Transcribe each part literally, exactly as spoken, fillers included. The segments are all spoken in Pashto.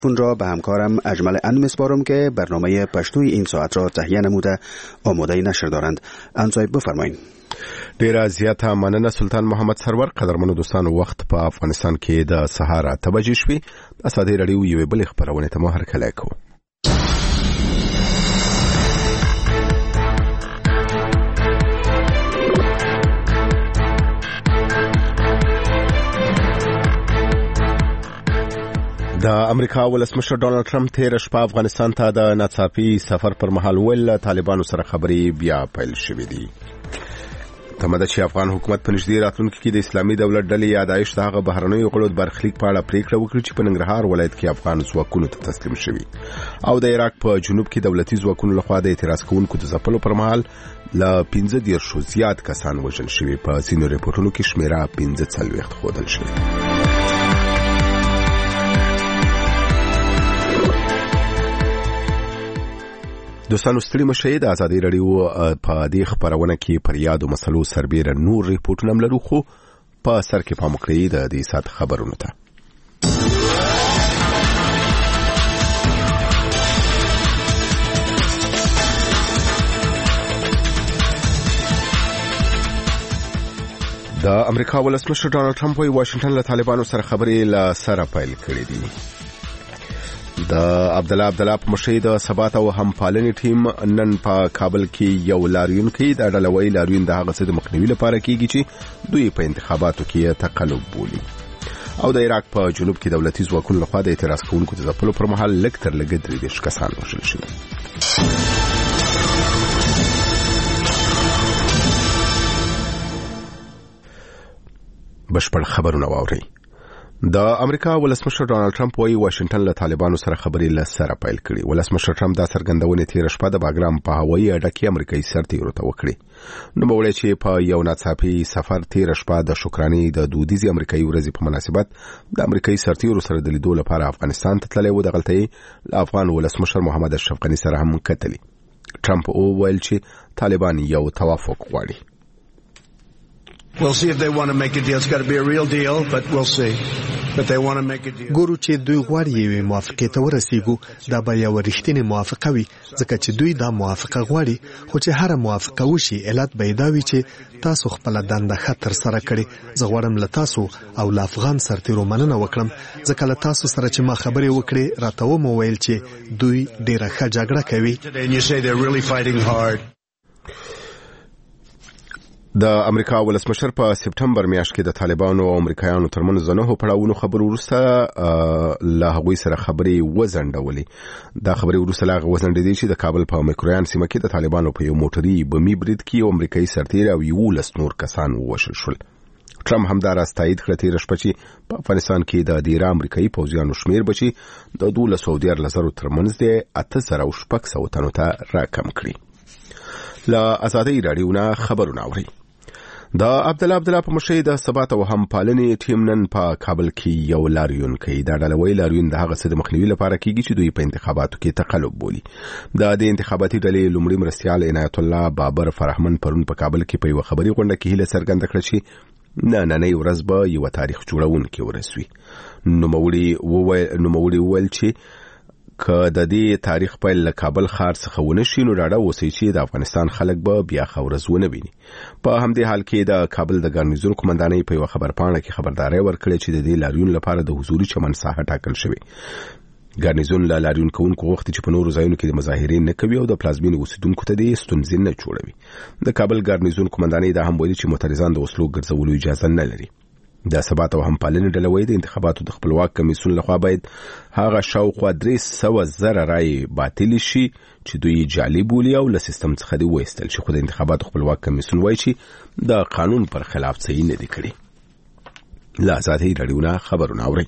اون را به همکارم اجمل اند میسپارم که برنامه پشتوی این ساعت را تهیه نموده آماده نشر دارند. انصایب بفرمایید. ډیره زیاته مننه سلطان محمد سرور. قدرمنو دوستانو، وخت په افغانستان کې د سهار اته بجې شوې. د ازادي راډیو یوې بلې خپرونې ته مو هرکلی کوو. د امریکا ولسمشر ډونالد ټرمپ تیر شپه افغانستان ته د ناڅاپي سفر پر مهال ویل طالبانو سره خبرې بیا پیل شوې دي. تمه ده چې افغان حکومت په نږدې راتلونکي کې د اسلامي دولت ډلې یا داعش د هغه بهرنیو غړو د برخلیک په اړه پریکړه وکړي چې په ننګرهار ولایت کې افغان ځواکونو ته تسلیم شوي، او د عراق په جنوب کې دولتي ځواکونو لخوا د اعتراض کوونکو د ځپلو پر مهال له پنځه دېرشو زیات کسان وژل شوي. په ځینو ریپورټونو کې شمیره پنځه څلوېښت ښودل شوې. دوستانو، ستړي مشئ. د ازادي راډیو په دې خبرونه کې پر یادو مسلو سربېره نور ریپورټونه لرو، خو په سر کې پام وکړئ د دې ساعت خبرونو ته. د امریکا ولسمشر ډونالد ټرمپ وايي واشنگټن له طالبانو سره خبرې له سره پیل کړې دي. د عبدالله عبدالله په مشرۍ د ثبات او همپالنې ټیم نن په کابل کې یو لاریون کوي. دا ډلوي لاریون د هغه څه د مخنیوي لپاره کیږي چې دوی په انتخاباتو کې تقلب بولي. او د عراق په جنوب کې دولتي ځواکونو لخوا د اعتراض کوونکو د ځپلو پر مهال لږ تر لږه درې دېرش کسان وژل شوي. بشپړ خبرونه واورئ. د امریکا ولسمشر ډونالد ټرمپ وايي واشنگټن له طالبانو سره خبرې له سره پیل کړي. ولسمشر ټرمپ دا څرګندونه تیر شپه د باګرام په هوایي اډه کې امریکایي سرتیرو ته وکړي. نو وړي چې په یو ناڅاپي سفر تیر شپه د شکرانې د دودیزي امریکایي ورځې په مناسبت د امریکایي سرتیرو سره د لیدو لپاره افغانستان ته تللی و. دغلته له افغان ولسمشر محمد اشرف غني سره هم کتلی. ټرمپ وویل چې طالبان یو توافق غواړي. We'll see if they want to make a deal. It's got to be a real deal, but we'll see. But they want to make a deal. ګورو چې دوی غواړي یوې موافقې ته ورسیږو. دا به یو رښتینې موافقه وي، ځکه چې دوی دا موافقه غواړي. خو چې هر موافقه وشي، علت به دا وي چې تاسو خپل دنده ښه ترسره کړې. زه غواړم له تاسو او له افغان سرتیرو مننه وکړم، ځکه له تاسو سره چې ما خبرې وکړې راته ومو ویل چې دوی ډېره ښه جګړه کوي. د امریکا ولسمشر په سپټمبر میاشت کې د طالبانو او امریکایانو ترمنځ نه پړاوونو خبرو وروسته له هغوی سره خبرې وزندولې. دا خبرې وروسته لا وزندې چې د کابل په میکرویان سیمه کې د طالبانو په یو موټري بمي برید کې امریکایي سرتیر او یولس نور کسان ووژل شول. ټرمپ هم دا راز تایید کړ تیر شپه چې په افغانستان کې د ډیره امریکایي پوځیانو شمیر بچي د دولس سو دیارلسو ترمنځ د اته زره او شپږ سوه تنو ته راکم کړي. له ازادي راډیو نه خبرونه اوري. د عبدالله عبدالله په مشرۍ د ثبات او همپالنې ټیم نن په کابل کې یو لاریون کوي. دا ډلوي لاریون د هغه څه د مخنیوي لپاره کیږي چې دوی په انتخاباتو کې تقلب بولي. د دې انتخاباتي ډلې لومړی مرستیال عنایت الله بابر فرحمن پرون په کابل کې په یو خبري غونډه کې هیله څرګنده کړه چې نه نه نه ورځ به یو تاریخ جوړونکي ورسوي. نوموړي وویل نوموړي وویل چې که د دې تاریخ په ل کابل ښار څخه ونشي نو ډاډه اوسئ چې د افغانستان خلک به بیا خورز ونه ویني. په همدې حال کې د کابل د ګارنیزون قومندانۍ په یو خبرپاڼه کې خبرداري ورکړه چې د دې لاریون لپاره د حضوري چمن ساحه ټاکل شوې. ګارنیزون لا لاریون کوونکو وخت چې په نورو ځایونو کې د مظاهرې نه کوي او د پلازمینې اوسیدونکو ته د ستونزې نه جوړوي. د کابل ګارنیزون قومندانۍ دا هم ویلي چې معترضان د وسلو ګرځولو اجازه نه لري. د ثبات او همپالنې ډلوي د انتخاباتو د خپلواک کمیسیون لخوا باید هغه شاوخوا درې سوه زره رای باطل شي چې دوی جعلي بولي او له سیستم څخه دی وایستل شي. خو د انتخاباتو خپلواک کمیسیون وایي چې د قانون پر خلاف څه نه دي کړی. له ازادي راډیو نه خبرونه اوري.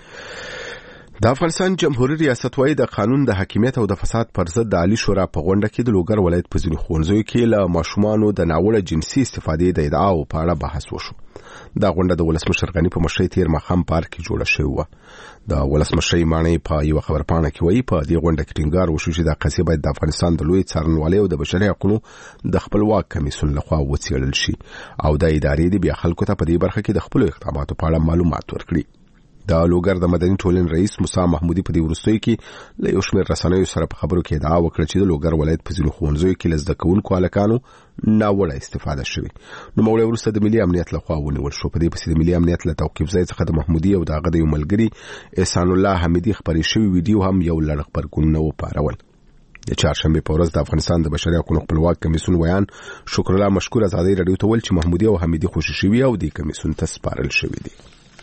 د افغانستان جمهوریت ریاست وايي د قانون د حاکمیت او د فساد پر ضد د عالی شورا په غونډه کې د لوګر ولایت په ځینو ښوونځیو کې له ماشومانو د ناوړه جنسي استفادې د ادعاو په اړه بحث وشو. دا غونډه د ولسمشر غني په مشرۍ تیر ماښام پارک کې جوړه شوې وه. د ولسمشر مانۍ په یو خبرپاڼه کې وایي په دې غونډه کې ټینګار وشو چې د قضیه باید د افغانستان د لوی څارنوالۍ او د بشري حقوقو د خپلواک کمیسیون لخوا وڅېړل شي او د ادارې د بیا خلکو ته په دې برخه کې د خپل اقداماتو په اړه معلومات ورکړي. د لوګر د مدني ټولنې رئیس موسی محمودي په دې وروستیو کې له یو شمېر رسنیو سره په خبرو کې ادعا وکړه چې د لوګر ولایت په ځینو ښوونځیو کې له زده کوونکو هلکانو ناوړه استفاده شوې. نوموړی وروسته د ملي امنیت لخوا ونیول شو. په دې پسې د ملي امنیت له توقیف ځای څخه د محمودي او د هغه د یو ملګري احسان الله حمیدي خپرې شوي ویډیو هم یو لړ غبرګونونه وپارول. د چهارشنبې په ورځ د افغانستان د بشري حقوقو خپلواک کمیسیون ویان شکر الله مشکور ازادي رادیو ته ویل چې محمودي او حمیدي خوشي شوي او د کمیسیون ته سپارل شوي دي.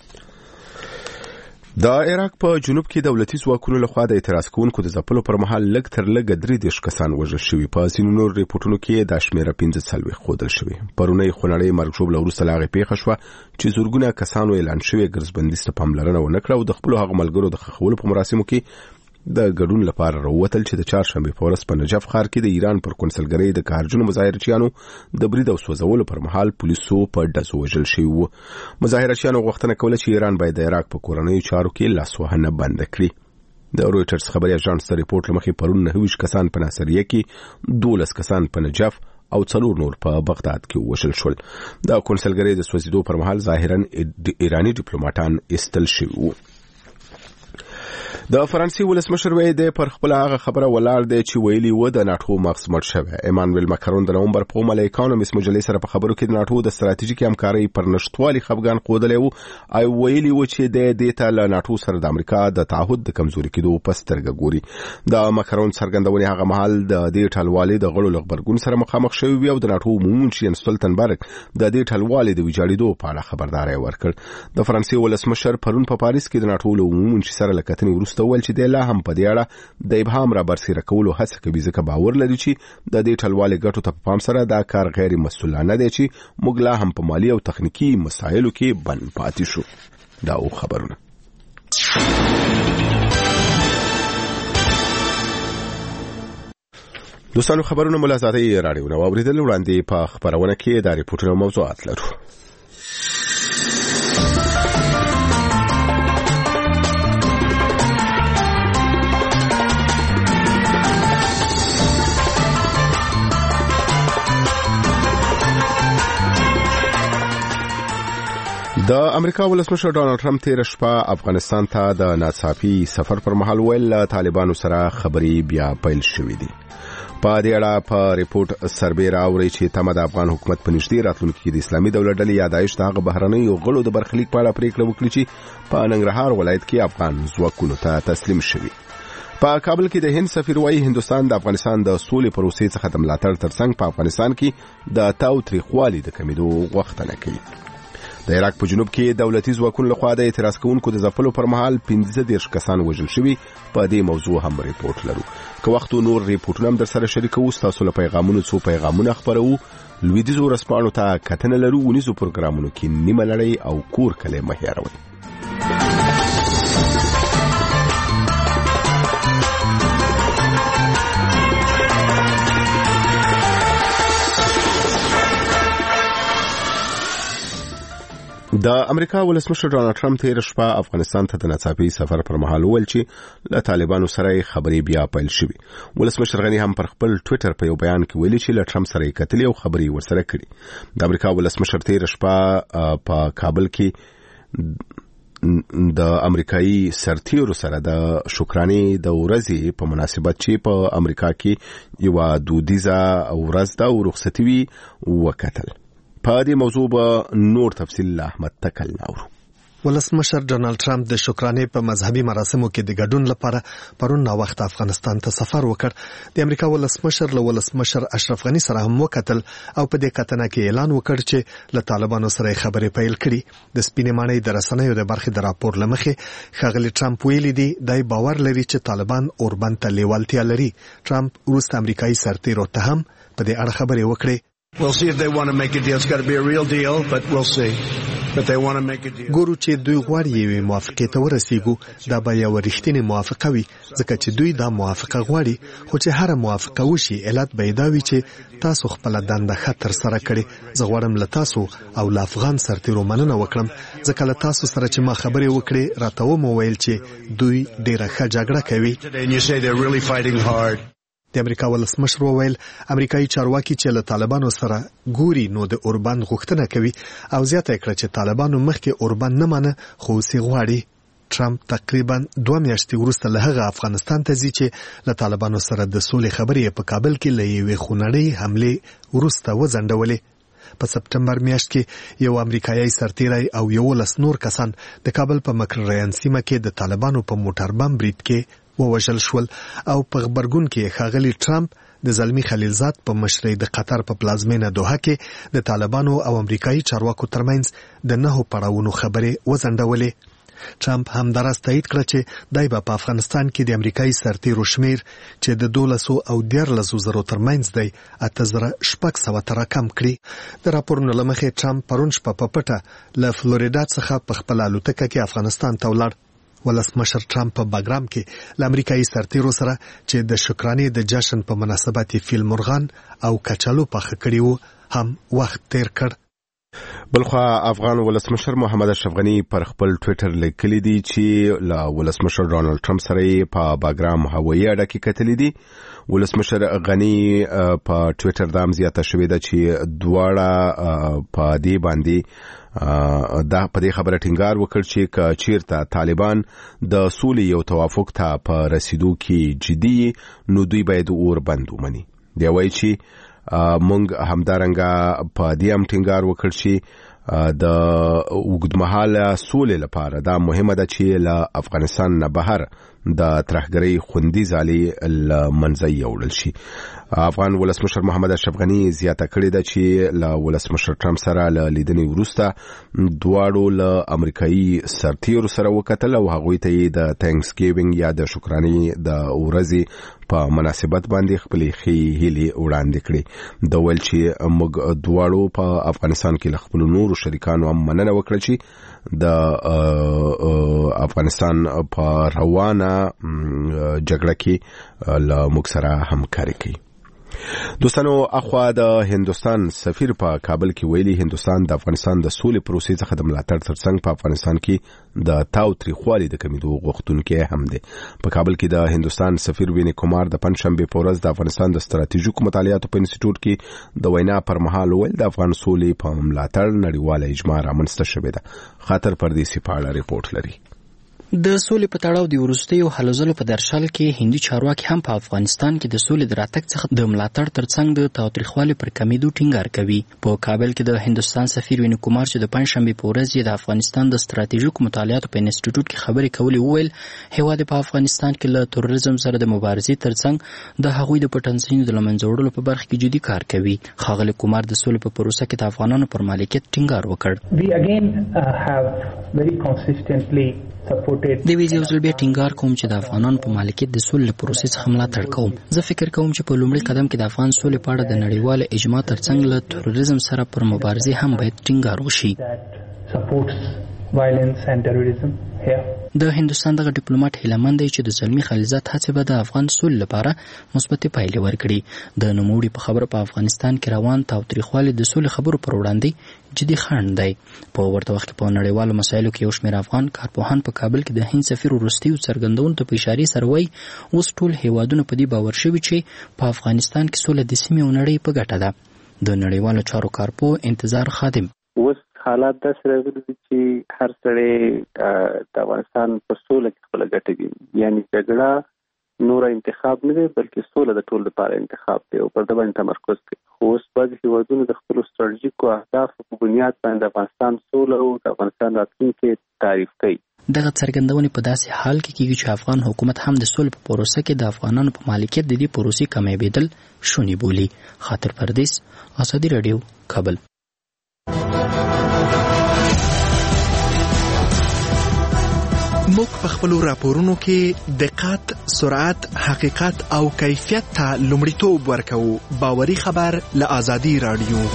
د عراق په جنوب کې دولتي ځواکونو لخوا د اعتراض کوونکو د ځپلو پر مهال لږ تر لږه درې دېرش کسان وژل شوي. په ځینو نور ریپورټونو کې دا شمېره پنځه څلوېښت ښودل شوې. پرونی خونړۍ مرګ ژوبله وروسته له هغې پیښه شوه چې زرګونه کسانو اعلان شوې ګرځبندي ته پاملرنه ونه کړه او د خپلو هغو ملګرو د ښخولو په مراسمو کې د ګډون لپاره راووتل چې د چهارشنبې په ورځ په نجف ښار کې د ایران پر کونسلګرۍ د کارجنو مظاهرچیانو د برید او سوځولو پر مهال پولیسو په ډزو وژل شوي وو. مظاهرچیانو غوښتنه کوله چې ایران باید د عراق په کورنیو چارو کې لاسوهنه بنده کړي. د رویټرز خبري اژانس د ریپورټ له مخې پرون نهه ویشت کسان په ناصریه کې، دولس کسان په نجف او څلور نور په بغداد کې وژل شول. د کونسلګرۍ د سوځېدو پر مهال ظاهرا ایراني ډیپلوماټان ایستل شوي وو. د فرانسې ولسمشر وایي دی پر خپل هغه خبره ولاړ دی چې ویلي و د ناټو مغز مړ شوی. ایمانویل ماکرون د نومبر په اومه له اکانومیس مجلې سره په خبرو کې د ناټو د ستراتیژیکي همکارۍ پر نشتوالي خفګان ښودلی و او ویلي و چې دی دې ته له ناټو سره د امریکا د تعهد د کمزوري کېدو په سترګه ګوري. د ماکرون څرګندونې هغه مهال د دې ټلوالې د غړو له غبرګون سره مخامخ شوي وي او د ناټو عمومي مشر یانس ستولتنبرګ د دې ټلوالې د ویجاړېدو په اړه خبرداری ورکړ. د فرانسې ولسمشر پرون په پاریس کې د ناټو له عمومي مشر سره له کتنې وروسته وویل چې دی لا هم په دې اړه د ابهام را برسېره کولو هڅه کوي ځکه باور لري چې د دې ټلوالې ګټو ته په پام سره دا کار غیر مسؤلانه دی چې موږ لا هم په مالي او تخنیکي مسایلو کې بند پاتې شو. دا او خبرونه دوستانو خبرونه ملازمتي راډیو نو اوریدل وړاندې په خبرونه کې د ریپورتونو موضوعات لرو. د امریکا ولسمشر ډانلډ ټرمپ تیر شپه افغانستان ته د ناڅاپي سفر پر مهال ویل طالبانو سره خبرې بیا پیل شوې دي. په دې اړه په ریپورت سربېره اوري چې تمه د افغان حکومت په نږدې راتلونکي کې د اسلامي دولت ډلې یا داعش د هغه بهرنیو غړو د برخلیک په اړه پریکړه وکړي چې په ننګرهار ولایت کې افغان ځواکونو ته تسلیم شوي. په کابل کې د هند سفیر وايي هندستان د افغانستان د سولې پروسې څخه د ملاتړ ترڅنګ په افغانستان کې د تاو تریخوالي د کمیدو غوښتنه کوي. د عراق په جنوب کې دولتي ځواکونو لخوا د اعتراض کوونکو د ځپلو پر مهال پنځه دېرش کسان وژل شوي. په دې موضوع هم ریپورت لرو. که وخت نور ریپورټونه هم در سره شریکوو. ستاسو له پیغامونو څو پیغامونه خپروو. لویدیځو ورځپاڼو ته کتنه لرو. ونیزو پروګرامونو کې نیمه لړۍ او کور کلی مه هېروئ. د امریکا ولسمشر ډانلډ ټرمپ تیر شپه افغانستان ته د ناڅاپي سفر پر مهال ویل چې له طالبانو سره خبرې بیا پیل شوې. ولسمشر غني هم پر خپل ټوئیټر په یو بیان کې ویلي چې له ټرمپ سره یې کتلې او خبرې ورسره کړې. د امریکا ولسمشر تیر شپه په کابل کې د امریکایي سرتیرو سره د شکرانې د ورځې په مناسبت چې په امریکا کې یو دودیزه ورځ ده او رخصتي وي وکتل. په دې موضوع به نور تفصیل له احمد تکل ناورو. ولسمشر ډانلډ ټرمپ د شکرانې په مذهبي مراسمو کې د ګډون لپاره پرون نا وخت افغانستان ته سفر وکړ. د امریکا ولسمشر له ولسمشر اشرف غني سره هم وکتل او په دې کتنه کې اعلان وکړ چې له طالبانو سره خبرې پیل کړي. د سپینې ماڼۍ د رسنیو د برخې د راپور لمخې ښاغلي ټرمپ ویلي دی دای باور لري چې طالبان اوربند ته لیوالتیا لري. ټرمپ وروسته امریکایي سرتیرو ته هم په دې اړه خبرې وکړې. We'll see if they want to make a deal. It's got to be a real deal, but we'll see. But they want to make a deal. ګورو چې دوی غواړي یوې موافقې ته ورسیږو. دا به یو رښتینې موافقه وي ځکه چې دوی دا موافقه غواړي. خو چې هر موافقه وشي علت به دا وي چې تاسو خپل دنده خطر سره کړي. زه غواړم له تاسو او له افغان سرتیرو مننه وکړم ځکه له تاسو سره چې ما خبرې وکړې راته و مو ویل چې دوی ډیره ښه جګړه کوي. And you say they're really fighting hard. د امریکا ولسمشر وویل امریکایي چارواکي چې له طالبانو سره ګوري نو د اوربند غوښتنه کوي او زیاته کړه چې طالبانو مخکې اوربند نه منه خو سي غواړي. ټرمپ تقریبا دوه میاشتې وروسته له هغه افغانستان ته ځي چې له طالبانو سره د سولې خبرې په کابل کې له یوې خونړۍ حملې وروسته وځنډولې. په سپټمبر میاشت کې یو امریکایي سرتیری او یولس نور کسان د کابل په مکرریان سیمه کې د طالبانو په موټر بم برید کې ووژل شول او په خبرګون کې ښاغلي ټرمپ د زلمی خلیلزاد په مشرۍ د قطر په پلازمینه دوحه کې د طالبانو او امریکایي چارواکو ترمنځ د نهو پړاوونو خبرې وځنډولې. ټرمپ هم دراز تایید کړ چې دای په افغانستان کې د امریکایي سرتیرو شمیر چې د دولسو او دیارلسو زرو ترمنځ دی اته زره شپږ سوه ته راکم کړي. د راپورونو له مخې ټرمپ پرون شپه په پټه له فلوریدا څخه په خپله الوتکه کې افغانستان ته ولاړ. ولسمشر ټرمپ په باګرام کې له امریکایي سرتیرو سره چې د شکرانې د جشن په مناسبت فیل مرغان او کچالو پخه کړي وو هم وخت تیر کړ. بلخوا افغان ولسمشر محمد اشرف غنی پر خپل ټویټر لیکلی دی چې له ولسمشر ډانلډ ټرمپ سره په باګرام هوایي اډه کې کتلې دي. ولسمشر غنی په ټویټر دا هم زیاته شوې ده چې دواړه په دې باندې دا په دې خبره ټینګار وکړ چې چیرته طالبان د سولې یو توافق ته په رسیدو کې جدي نو دوی باید اور بند ومني. دی وایي چې مونږ همدارنګه په دې هم ټینګار وکړ چې د اوږدمهاله سولې لپاره دا مهمه ده چې له افغانستان نه بهر د ترهګرۍ خوندي ځالې له منځه یوړل شي. افغان ولسمشر محمد اشرف غنی زیاته کړې ده چې له ولسمشر ټرمپ سره له لیدنې وروسته دواړو له امریکایي سرتیرو سره وکتل او هغوی ته د تھینکس ګیوینګ یا د شکرانې د ورځې په مناسبت باندې خپلې ښې هیلې وړاندې کړې. د ویل چې موږ دواړو په افغانستان کې له خپلو نورو شریکانو هم مننه وکړه چې د افغانستان په روانه جګړه کې له موږ سره همکاري کوي. دوستانو اخوا د هندستان سفیر په کابل کې ویلي هندستان د افغانستان د سولې پروسې څخه د ملاتړ ترڅنګ په افغانستان کې د تاوتریخوالي د کمیدو غوښتونکی هم دی. په کابل کې د هندستان سفیر ویني کومار د پنځشنبه په ورځ د افغانستان د ستراتیژیکو مطالعاتو په انسټیټیوټ کې د وینا پر مهال ویل د افغان سولې په ملاتړ نړیواله اجماع رامنځته شوې ده. خاطر پردیسي په اړه ریپورت لري. د سولې په تړاو د وروستیو هلو ځلو په درشل کې هندي چارواکي هم په افغانستان کې د سولې د راتګ څخه د ملاتړ ترڅنګ د تاوتریخوالي پر کمیدو ټینګار کوي. په کابل کې د هندستان سفیر ویني کومار چې د پنځشنبه په ورځ د افغانستان د ستراتیژیکو مطالعاتو په انسټیټیوټ کې خبرې کولې وویل هیواد په افغانستان کې له تروریزم سره د مبارزې ترڅنګ د هغوی د پټنځایونو د له منځه وړلو په برخه کې جدي کار کوي. ښاغلي کومار د سولې په پروسه کې د افغانانو پر مالکیت ټینګار وکړ. We again uh, have very consistently د ویزې یو ځل بیا ټینګار کوم چې د افغانانو په مالکیت د سولې پروسې څخه ملاتړ کوم. زه فکر کوم چې په لومړي قدم کې د افغان سولې په اړه د نړیواله اجماع ترڅنګ له تروریزم سره پر مبارزې هم باید ټینګار وشي. د هندستان دغه ډیپلوماټ هیلهمند دی چې د زلمی خلیلزاد هڅې به د افغان سولې لپاره مثبتې پایلې ورکړي. د نوموړي په خبره په افغانستان کې روان تاوتریخوالي د سولې خبرو پر وړاندې جدي خنډ دی. په ورته وخت کې په نړیوالو مسایلو کې یو شمېر افغان کارپوهان په کابل کې د هند سفیر وروستیو څرګندونو ته په اشارې سره وایي اوس ټول هیوادونه په دې باور شوي چې په افغانستان کې سوله د سیمې او نړۍ په ګټه ده. د نړیوالو چارو کارپوه انتظار خادم اوس حالات داسې راغلي دي چې هر سړی د افغانستان په سوله کې خپله ګټه ویني. یعنې جګړه نوره انتخاب نه دی بلکې سوله د ټولو لپاره انتخاب دی او پر ده باندې تمرکز کوي. خو اوس بعضې هېوادونه د خپلو ستراتیژیکو اهدافو په بنیاد باندې د افغانستان سوله او د افغانستان راتلونکی تعریف کوي. دغه څرګندونې په داسې حال کې کېږي چې افغان حکومت هم د سولې په پروسه کې د افغانانو په مالکیت د دې پروسې کمیابېدل شونې بولي. خاطر پردیس، ازادي راډیو، کابل. موږ په خپلو راپورونو کې دقت، سرعت، حقیقت او کیفیت ته لومړیتوب ورکوو. باوري خبر له ازادي راډیو.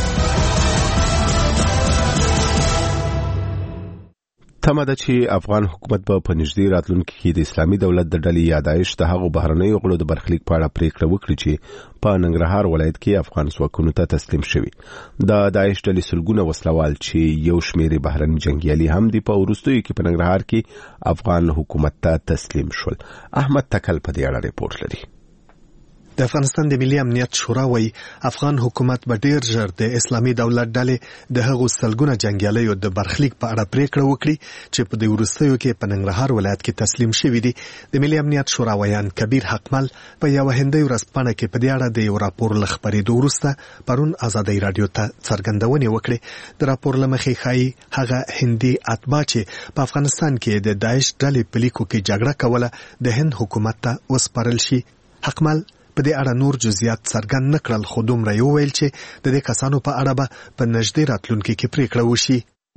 تمه ده چې افغان حکومت به په نږدې راتلونکي کې د اسلامي دولت د ډلې یا داعش د هغو بهرنیو غړو د برخلیک په اړه پریکړه وکړي چې په ننګرهار ولایت کې افغان ځواکونو ته تسلیم شوي. د داعش ډلې سلګونه وسلوال چې یو شمېر بهرني جنګیالي هم دي په وروستیو کې په ننګرهار کې افغان حکومت ته تسلیم شول. احمد تکل په دې اړه ریپورت لري. د افغانستان د ملي امنیت شورا وایي افغان حکومت به ډیر ژر د اسلامي دولت ډلې د هغو سلګونه جنګیالیو د برخلیک په اړه پریکړه وکړي چې په دې وروستیو کې په ننګرهار ولایت کې تسلیم شوي دي. د ملي امنیت شورا ویان کبیر حقمل په یوه هندۍ ورځپاڼه کې په دې اړه د یو راپور له خپرېدو وروسته پرون ازادۍ راډیو ته څرګندونې وکړې. د راپور له مخې ښایي هغه هندي اتباع چې په افغانستان کې د داعش ډلې په لیکو کې جګړه کوله د هند حکومت ته وسپارل شي. حقمل په دې اړه نور جزئیات څرګند نه کړل، خو دومره یې وویل چې د دې کسانو په اړه به په نږدې راتلونکي کې پریکړه وشي.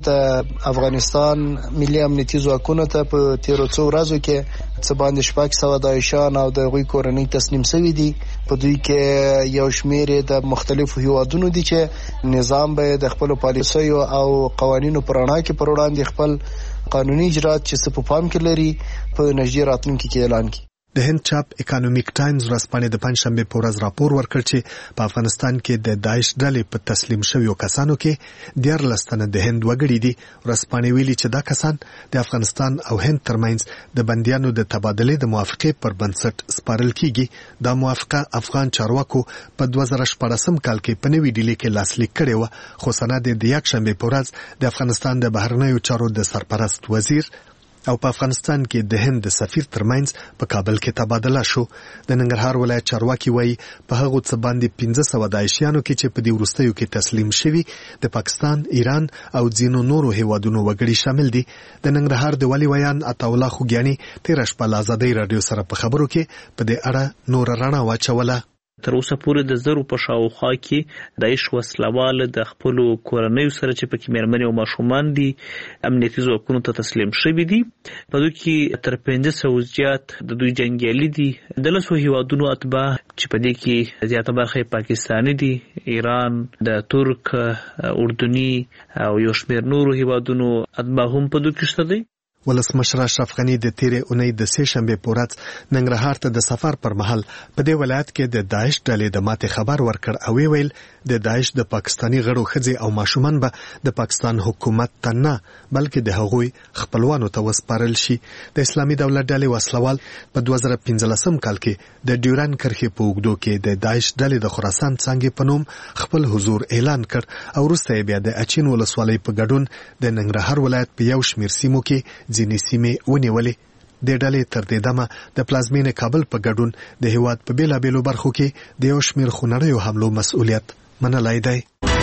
د افغانستان ملي امنیتي ځواکونو ته په تیرو څو ورځو کې څه باندې شپږ سوه داعشان او د هغوی کورنۍ تسلیم شوي دي. په دوی کې یو شمېر د مختلفو هیوادونو دي چې نظام به د خپلو پالیسیو او قوانینو په رڼا کې پر وړاندې خپل قانوني اجرات چې څه په پام کې لري په نږدې راتلونکي کې اعلان کړي. د هند چاپ اکانومیک ټایمز ورځپاڼې د پنځشنبې په ورځ راپور ورکړ چې په افغانستان کې د داعش ډلې په تسلیم شویو کسانو کې دیارلس تنه د هند وګړي دي. ورځپاڼې ویلي چې دا کسان د افغانستان او هند ترمنځ د بندیانو د تبادلې د موافقې پر بنسټ سپارل کیږي. دا موافقه افغان چارواکو په دوه زره شپاړسم کال کې په نوې ډیلي کې لاسلیک کړې وه، خو سند یې د یکشنبې په ورځ د افغانستان د بهرنیو چارو د سرپرست وزیر او په افغانستان کې د هند د سفیر ترمنځ په کابل کې تبادله شو. د ننګرهار ولایت چارواکي وایي په هغو څه باندې پنځه سوه داعشیانو کې چې په دې وروستیو کې تسلیم شوي د پاکستان، ایران او ځینو نورو هیوادونو وګړي شامل دي. د ننګرهار د والي ویان عطاالله خوږیاني تېره شپه له ازادۍ راډیو سره په خبرو کې په دې اړه نوره رڼا واچوله. تر اوسه پورې د زرو په شاوخوا کې داعش وسلوال د خپلو کورنیو سره چې پکې مېرمنې او ماشومان دي امنیتي ځواکونو ته تسلیم شوي دي. په دوی کې تر پنځه سوه زیات د دوی جنګیالي دي. د لسو هیوادونو اتباع چې په دې کې زیاته برخه پاکستاني دي، ایران، د ترک، اردني او یو شمېر نورو هیوادونو اتباع هم په دوی کې شته دي. ولسمشر اشرف غني د تیرې اونۍ د سې شنبې په ورځ ننګرهار ته د سفر پر مهال په دې ولایت کې د داعش ډلې د ماتې خبر ورکړ او ویل د داعش د پاکستاني غړو ښځې او ماشومان به د پاکستان حکومت ته نه بلکې د هغوی خپلوانو ته وسپارل شي. د اسلامي دولت ډلې وسلوال په دوه زره پنځلسم کال کې د ډیورن کرښې په اوږدو کې د داعش ډلې د خراسان څانګې په نوم خپل حضور اعلان کړ او وروسته یې بیا د اچین ولسوالۍ په ګډون د ننګرهار ولایت په یو شمېر سیمو کې ځینې سیمې ونیولې. د ډلې تر دې دمه د پلازمینې کابل په ګډون د هیواد په بیلابیلو برخو کې د یو شمېر خونړیو حملو مسؤلیت منلی دی.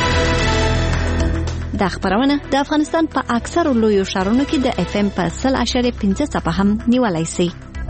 دا خبرونه د افغانستان په اکثرو لویو ښارونو کې د اف ام په سل اشاریه پنځه څپه هم نیولای شي.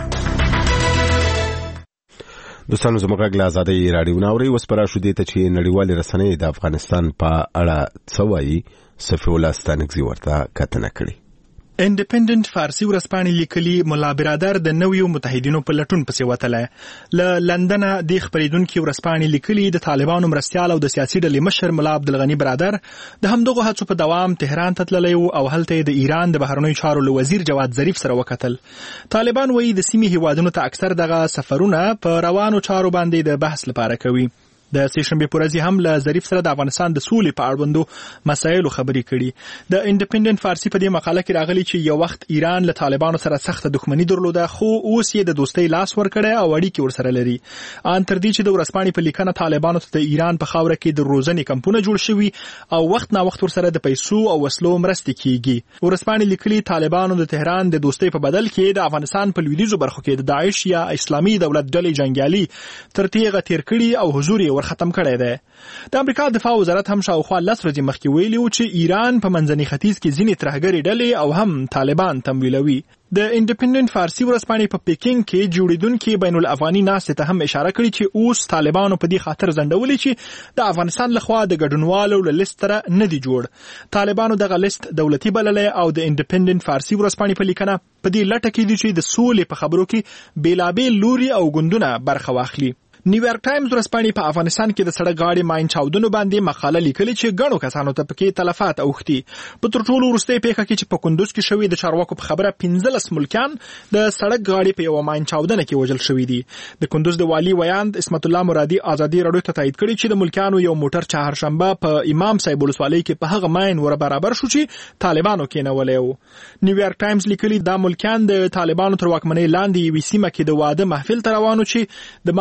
دوستانو زموږ غږ له ازادۍ راډیو نه اورئ. اوس به راشو دې ته چې نړیوالې رسنۍ د افغانستان په اړه څه وایي. صفي الله ستانکزي ورته کتنه کړې. انډیپندنت فارسی ورځپاڼې لیکلي ملا برادر د نویو متحدینو په لټون پسې وتلی. له لندنه د خپرېدونکي ورځپاڼې لیکلي د طالبانو مرستیال او د سیاسي ډلې مشر ملا عبدالغني برادر د همدغو هڅو په دوام تهران ته تللی و او هلته یې د ایران د بهرنیو چارو له وزیر جواد ظریف سره وکتل. طالبان وایي د سیمې هیوادونو ته اکثر دغه سفرونه په روانو چارو باندې د بحث لپاره کوي. د سې شنبې په ورځ هم له ظریف سره د افغانستان د سولې په اړوندو مسایلو خبرې کړي. د انډیپندنت فارسی په دې مقاله کې راغلي چې یو وخت ایران له طالبانو سره سخته دښمني درلوده، خو اوس یې د دوستۍ لاس ورکړی او اړیکې ورسره لري. ان تر دې چې د ورځپاڼې په لیکنه طالبانو ته د ایران په خاوره کې د روزنې کمپونه جوړ شوي او وخت نا وخت ورسره د پیسو او وسلو مرستې کیږي. ورځپاڼې لیکلي طالبانو د تهران د دوستۍ په بدل کې د افغانستان په لویدیځو برخو کې د داعش یا اسلامي دولت ډلې جنګیالي تر تیغه تیر کړي او حضور یې ورختم کړی دی. د امریکا دفاع وزارت هم شاوخوا لس ورځې مخکې ویلي و چې ایران په منځني ختیځ کې ځینې ترهګرې ډلې او هم طالبان تمویلوي. د انډیپندنت فارسی ورځپاڼې په پیکینګ کې جوړیدونکي بین الافغاني ناستې ته هم اشاره کړې چې اوس طالبانو په دې خاطر ځنډولي چې د افغانستان لخوا د ګډونوالو له لیست سره نه دی جوړ. طالبانو دغه لیست دولتي بللی او د انډیپندنت فارسی ورځپاڼې په لیکنه په دې لټه کې دي چې د سولې په خبرو کې بیلابیل لوري او ګوندونه برخه واخلي. نیویارک ټایمز ورځپاڼې په افغانستان کې د سړک غاړې ماین چاودنو باندې مقاله لیکلې چې ګڼو کسانو ته پکې تلفات اوښتي. په تر ټولو وروستۍ پیښه کې چې په کندوز کې شوې د چارواکو په خبره پنځلس ملکیان د سړک غاړې په یوه ماین چاودنه کې وژل شوي دي. د کندوز د والي ویاند اسمت الله مرادي ازادي راډیو ته تایید کړي چې د ملکیانو یو موټر چهارشنبه په امام صاحب ولسوالۍ کې په هغه ماین ور برابر شو چې طالبانو کېنولی و. نیویارک ټایمز لیکلي دا ملکیان د طالبانو تر واکمنۍ لاندې یوې سیمه کې د واده محفل ته روانو چې د ماین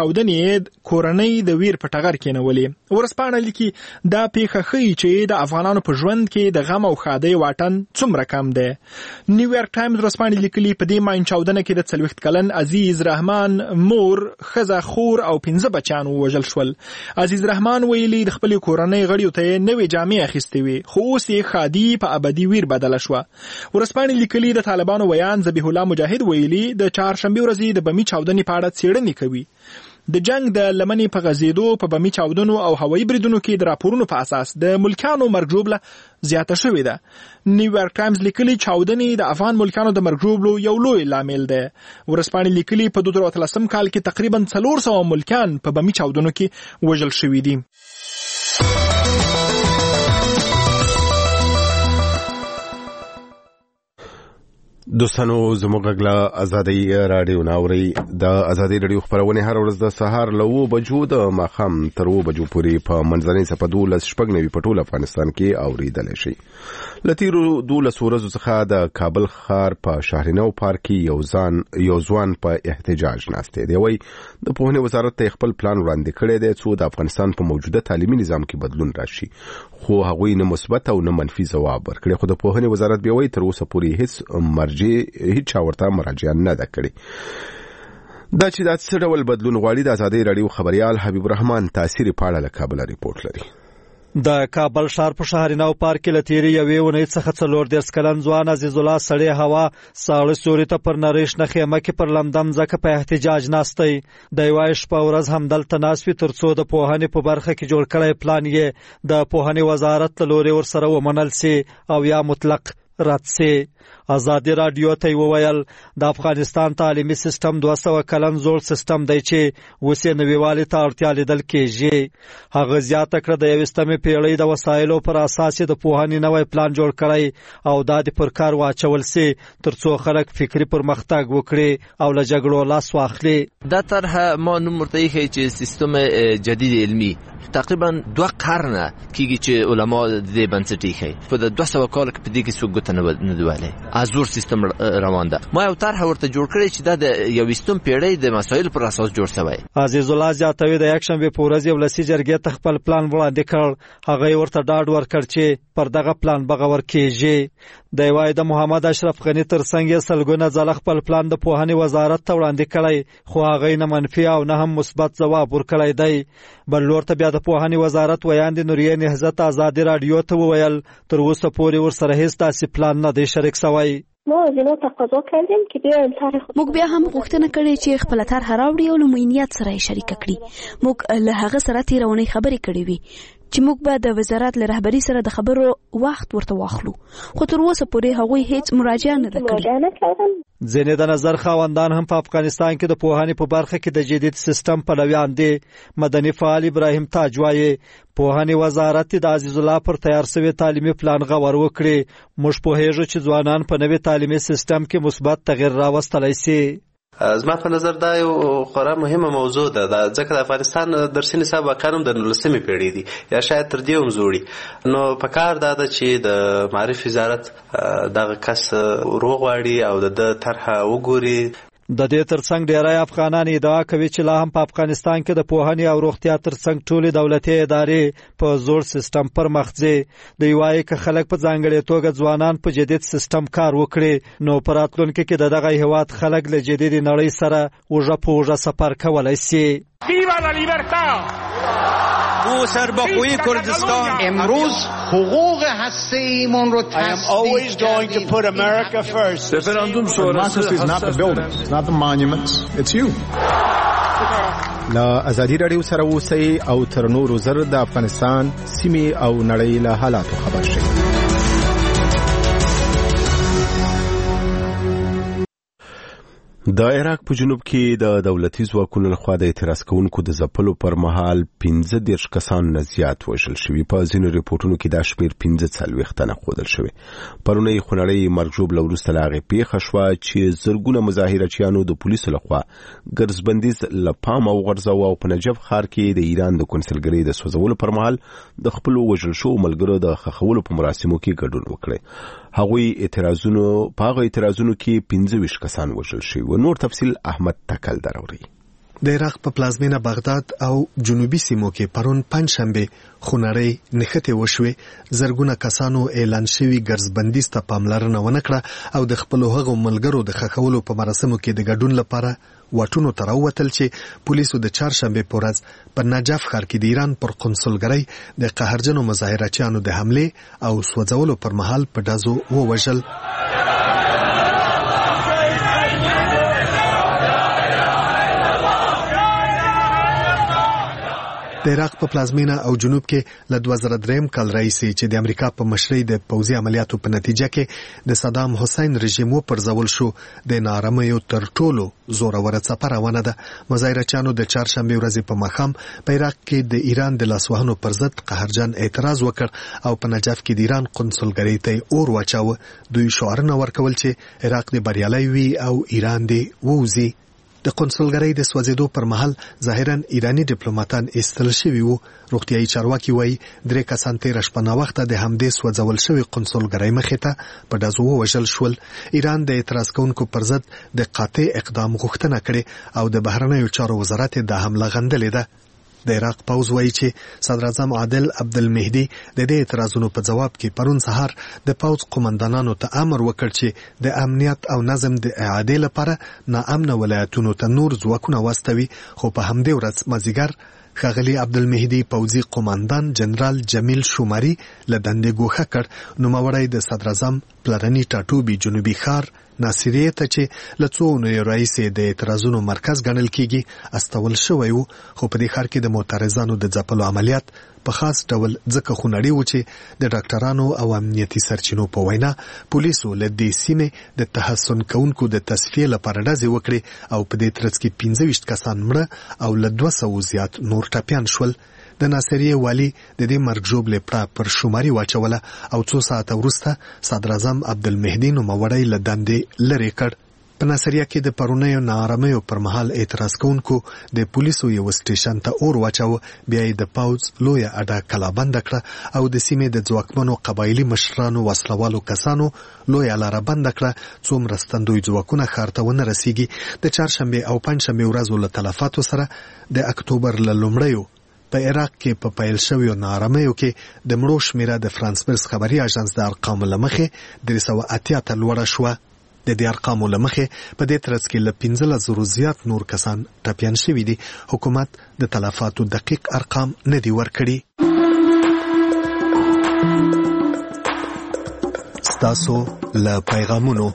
چاودنې کورنۍ د ویر په ټغر کې نولې. ورسپانه لیکي دا پیښه ښیي چې د افغانانو په ژوند کې د غم او ښادۍ واټن څومره کم دی. نیویارک ټایمز ورسپانه لیکلي په دې ماین چاودنه کې د څلوېښت کلن عزیز رحمان مور، ښځه، خور او پنځه بچیان ووژل شول. عزیز رحمان ویلي د خپلې کورنۍ غړیو ته یې نوې جامې اخیستې وې، خو اوس یې ښادي په ابدي ویر بدله شوه. ورسپانې لیکلي د طالبانو ویان ذبیح الله مجاهد ویلي د چهارشنبې ورځې د بمي چاودنې په اړه څېړنې کوي. د جنگ د لمنې په غځېدو په بمي چاودنو او هوایي بریدونو کې د راپورونو په اساس د ملکیانو مرګ ژوبله زیاته شوې ده. نیویارک ټایمز لیکلي چاودنې د افغان ملکیانو د مرګ ژوبلو یو لوی لامل دی. ورسپانې لیکلي په دوه زره اتلسم کال کې تقریبا څلور سوه ملکیان په بمي چاودنو کې وژل شوي دي. دوستانو زموږ غږ له ازادۍ راډیو ناوري. د ازادۍ راډیو خپرونې هر ورځ د سهار له اوه بجو د ماښام تر اوه بجو پورې په منځنۍ څپه دولس شپږ نوي په ټول افغانستان کې اورېدلی شي. له تېرو دولسو ورځو څخه د کابل ښار په شهرنو پارک کې یو ځان یو ځوان په احتجاج ناستی دی. وایي د پوهنې وزارت ته خپل پلان وړاندې کړی دی څو د افغانستان په موجوده تعلیمي نظام کې بدلون راشي، خو هغوی نه مثبت او نه منفي ځواب ورکړي. خو د پوهنې وزارت بیا وایي تر اوسه پورې هیڅ مرجع هیڅ چا ورته مراجعه نه ده کړې. دا چې دا څه ډول بدلون غواړي د ازادۍ راډیو خبریال حبیب الرحمن تاثیر په اړه له کابل ریپورت لري. د کابل ښار په شهرنو پارک کې له تېرې یوې اونۍ څخه څلور دېرش کلن ځوان عزیز الله سړې هوا ساړه سیوري ته پر نرۍ شنه خیمه کې پر لمدم ځکه په احتجاج ناستی. د یوه شپه ورځ همدلته ناست وي تر څو د پوهنې په برخه کې جوړ کړی پلان یې د پوهنې وزارت له لورې ورسره ومنل سي او یا مطلق رد سي. ازادي راډیو ته وویل د افغانستان تعلیمي سیستم دوه سوه کلن زوړ سیستم دی چې اوس یې نویوالي ته اړتیا لیدل کېږي. هغه زیاته کړه د یویشتمې پیړۍ د وسایلو پر اساس د پوهنې نوی پلان جوړ کړی او دا د پر کار واچول سي تر څو خلک فکري پرمختګ وکړي او له جګړو لاس واخلي. دا طرح ما نوم ورته ایښی چې سیستم جدید علمي تقریبا دوه قرنه کېږي چې علما دې بنسټ ایښی، په د دوه سوه کالو کې په دې کې څوک ګوته نه دی وهلی. ازور سیستم روان ده. ما یو طرح ورته جوړ کړی چې دا د یویشتم پیړۍ د مسایلو پر اساس جوړ شوی. عزیز الله زیاتوي د یکشنبې په ورځ یو لسي جرګې ته خپل پلان وړاندې کړ. هغه ورته ډاډ ورکړ چې پر دغه پلان بغور کېږي. د یوای د محمد اشرف غنی ترڅنګ یې سلګونه ځله خپل پلان د پوهنې وزارت ته وړاندې کړی، خو هغه نه منفي او نه هم مثبت ځواب ورکړی دی. بل لور ته بیا د پوهنې وزارت ویاند نوریه نهضت ازادي راډیو ته وویل تر اوسه پورې ورسره هیڅ داسې پلان نه دی شریک شوی. ما از اینا تقاضا کردیم که بیایم طرح خود موږ بیا هم غوښتنه کړې چې خپل طرح راوړي او له معینیت سره یې شریک کړي. موږ له هغه سره تیرونې خبرې کړې وي چې موږ به د وزارت له رهبری سره د خبرو وخت ورته واخلو، خو تر اوسه پورې هغوی هیڅ مراجعه نه ده کړې. ځینې د نظر خاوندان هم په افغانستان کې د پوهنې په برخه کې د جدید سیستم پلویان دي. مدني فعال ابراهیم تاج وایي پوهنې وزارت د عزیز الله پر تیار شوی تعلیمي پلان غور وکړي. موږ پوهیږو چې ځوانان په نوي تعلیمي سیستم کې مثبت تغیر راوستلی سي. زما په نظر دا یو خورا مهمه موضوع ده، ځکه د افغانستان درسي نصاب واقعا هم د نولسمې پیړۍ دی یا شاید تر دې هم زوړي. نو په کار دا ده چې د معارف وزارت دغه کس وروغواړي او د طرحه وګوري. د دې ترڅنګ ډیری افغانان ادعا کوي چې لا هم په افغانستان کې د پوهنې او روغتیا ترڅنګ ټولې دولتي ادارې په زوړ سیستم پر مخ ځي. دوی وایي که خلک په ځانګړې توګه ځوانان په جدید سیستم کار وکړي نو په راتلونکي کې د دغه هیواد خلک له جدید نړۍ سره اوږه په اوږه سفر کولی سي. ویوا لا لیبرتا او سرباخوی کردستان امروز حقوق هسته‌ایمون رو I am always going to put America first. referendum sonrası is not the buildings, it's not the monuments, it's you. لا ازادي راډیو سره اوسئ او تر نورو زر د افغانستان سیمې او نړۍ له حالاتو خبر شئ. د عراق په جنوب کې د دولتي ځواکونو لخوا د اعتراض کوونکو د ځپلو پر مهال پنځه دېرش کسان نه زیات وژل شوي. په ځینو ریپورټونو کې دا شمېر پنځه څلوېښت تنه ښودل شوی. پرونی خونړۍ مرګ ژوبله وروسته له هغې پیښه شوه چې زرګونه مظاهرچیانو د پولیسو لخوا ګرځبندیز له پامه وغورځاوه او په نجف ښار کې د ایران د کنسلګرۍ د سوځولو پر مهال د خپلو وژل شوو ملګرو د ښخولو په مراسمو کې ګډون وکړي. هغوی اعتراضونو په هغه اعتراضونو کې پنځه ویشت کسان وژل شوي. نور تفصیل احمد تکل دراوري. د عراق په پلازمینه بغداد او جنوبي سیمو کې پرون پنځشنبه خونړۍ نښتې وشوې. زرګونه کسانو اعلان شوي ګرځبندي ته پاملرنه ونه کړه او د خپلو هغو ملګرو د ښخولو په مراسمو کې د ګډون لپاره واټونو ته راووتل چې پولیسو د چهارشنبې په ورځ په نجف ښار کې د ایران پر قونسلګرۍ د قهرجنو مظاهرچیانو د حملې او سوځولو پر مهال په ډزو ووژل. د عراق په پلازمینه او جنوب کې له دوه زره درې کال راهیسې چې د امریکا په مشرۍ د پوځي عملیاتو په نتیجه کې د صدام حسین رژیم وپرځول شو، د ناارمیو تر ټولو زوروره څپه روانه ده. مظاهرچیانو د چهارشنبې ورځې په ماښام په عراق کې د ایران د لاسوهنو پر ضد قهرجن اعتراض وکړ او په نجف کې د ایران قونسلګرۍ ته اور واچاوه. دوی شعارونه ورکول چې عراق دې بریالی وي او ایران دې ووځي. د قونسلګرۍ د سوځېدو پر مهال ظاهرا ایرانی ډیپلوماټان ایستل شوي وو. روغتیايي چارواکي وایي درې کسان تېره شپه ناوخته د همدې سوځول شوي قونسلګرۍ مخې ته په ډزو ووژل شول. ایران د اعتراض کوونکو پر ضد د قاطع اقدام غوښتنه کړې او د بهرنیو چارو وزارت د حمله غندلې ده. د عراق پوځ وایي چې صدر اعظم عادل عبدالمهدي د دې اعتراضونو په جواب کې پرون سهار د پوځ قومندانانو ته امر وکړ چې د امنیت او نظم د اعادې لپاره ناامنه ولایتونو ته نور ځواکونه واستوي. خو په همدې ورځ مازیګر ښاغلي عبدالمهدي پوځي قومندان جنرال جمیل شوماري له دندې ګوښه کړ. نوموړی د صدر اعظم پلرني ټاټوبي جنوبي ښار ناصریه ته چې له څو اونیو راهیسې د اعتراضونو مرکز ګڼل کیږي استول شوی و. خو په دې ښار کې د معترضانو د ځپلو عملیات په خاص ډول ځکه خونړي و چې د ډاکټرانو او امنیتي سرچینو په وینا پولیسو له دې سیمې د تحسن کوونکو د تصفیې لپاره ډزې وکړې او په دې ترڅ کې پنځه ویشت کسان مړه او له دوه سوو زیات نور ټپیان شول. د ناصریه والی د دې مرګ ژوبلې پړه پر شوماري واچوله او څو ساعته وروسته صدر اعظم عبدالمهدي نوموړی له دندې لرې کړ. په ناصریه کې د پرونیو ناارمیو پر مهال اعتراض کوونکو د پولیسو یو سټیشن ته اور واچاوه. بیا یې د پوځ لویه اډه کلابنده کړه او د سیمې د ځواکمنو قبایلي مشرانو وسلوالو کسانو لویه لاره بنده کړه څو مرستندوی ځواکونه ښار ته ونه رسیږي. د چهارشنبې او پنجشنبې ورځو له تلفاتو سره د اکتوبر له لومړیو په عراق کې په پیل شویو ناارمیو کې د مړو شمیره د فرانس پرس خبري اژانس د ارقامو له مخې درې سوه اتیا ته لوړه شوه. د دې ارقامو له مخې په دې ترڅ کې له پنځلس زرو زیات نور کسان ټپیان شوي دي. حکومت د تلفاتو دقیق ارقام نه دي ورکړي. ستاسو له پیغامونو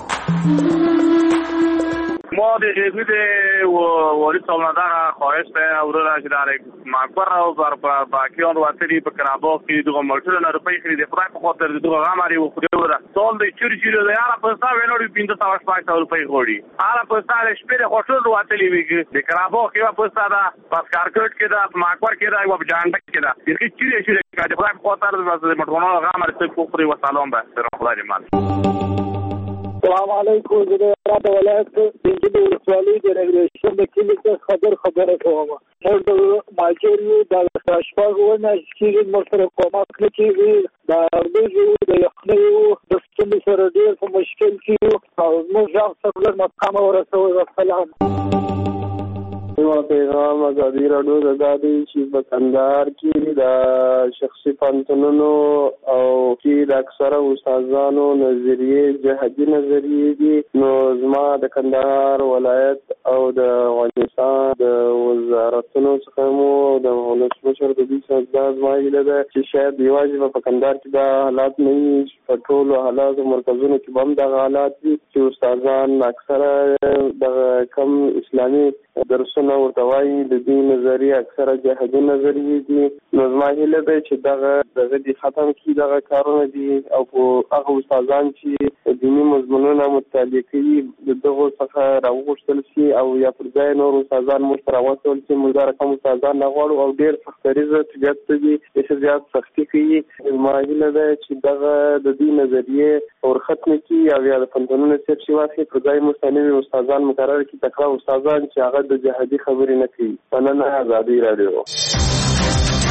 ما د غیبی د وارد سامندر خواهش به اورا که در مقبر و بر باکیان و اتری به کراباغ که دو ملتون روپی خرید خدای به خاطر دو غماری و خودی و سال د چوری چوری د یارا پستا وینوری پینځه سوه شپږ سوه روپۍ غوړي هغه پستا د شپې د هوټل واتلی ویږي د کراباغ کې پستا دا پس کارکټ کې دا مقبر کې دا یو بجانډ کې دا د چوری چوری د خدای په خاطر د مټونو غماری څخه پوخري و سلام به سره خدای دې مان. السلام علیکم. زه د هرات ولایت د ولسوالۍ د ریګریشن د کلي څخه خبر خبره کوم. موږ د ماجر یو د شپږ ونه چې موږ سره کومک نه کیږي د اردو د یخنیو د ستونزې سره ډېر په مشکل کې او موږ ځان سره مقام ورسوي. السلام زما پیغام ازادي راډیو د دادی چې په کندهار کې د شخصي پوهنتونونو او کې د اکثره استادانو نظریې جهادي نظریې دي نو زما د کندهار ولایت او د افغانستان د وزارتونو څخه مو د ولسمشر د دې څخه دا زما هیله ده چې شاید یوازې په کندهار کې دا حالات نه وي په ټولو حالاتو مرکزونو کې به هم دغه حالات وي چې استادان اکثره د کم اسلامي درسونه ورته وایي د دې نظریې اکثره جهادي نظریې دي نو زما هیله ده چې دغه دغه دې ختم کړي دغه کارونه دي او هغه استادان چې دیني مضمونونه مطالعه کوي د دغو څخه راوغوښتل شي او یا پر ځای نور استادان موږ ته راوستل شي. موږ دا رقم استادان نه غواړو او ډېر سختدریزه طبیعت ته دي ډېر زیات سختي کوي. زما هیله ده چې دغه د دې نظریې ورختمې کړي او یا د پوهنتونونو صاحب شي واخلي پر ځای موږ ته نوي استادان مقرر کړي تکړه استادان چې هغه د جهادي خبرې نه کوي. مننه. ازادي راډیو.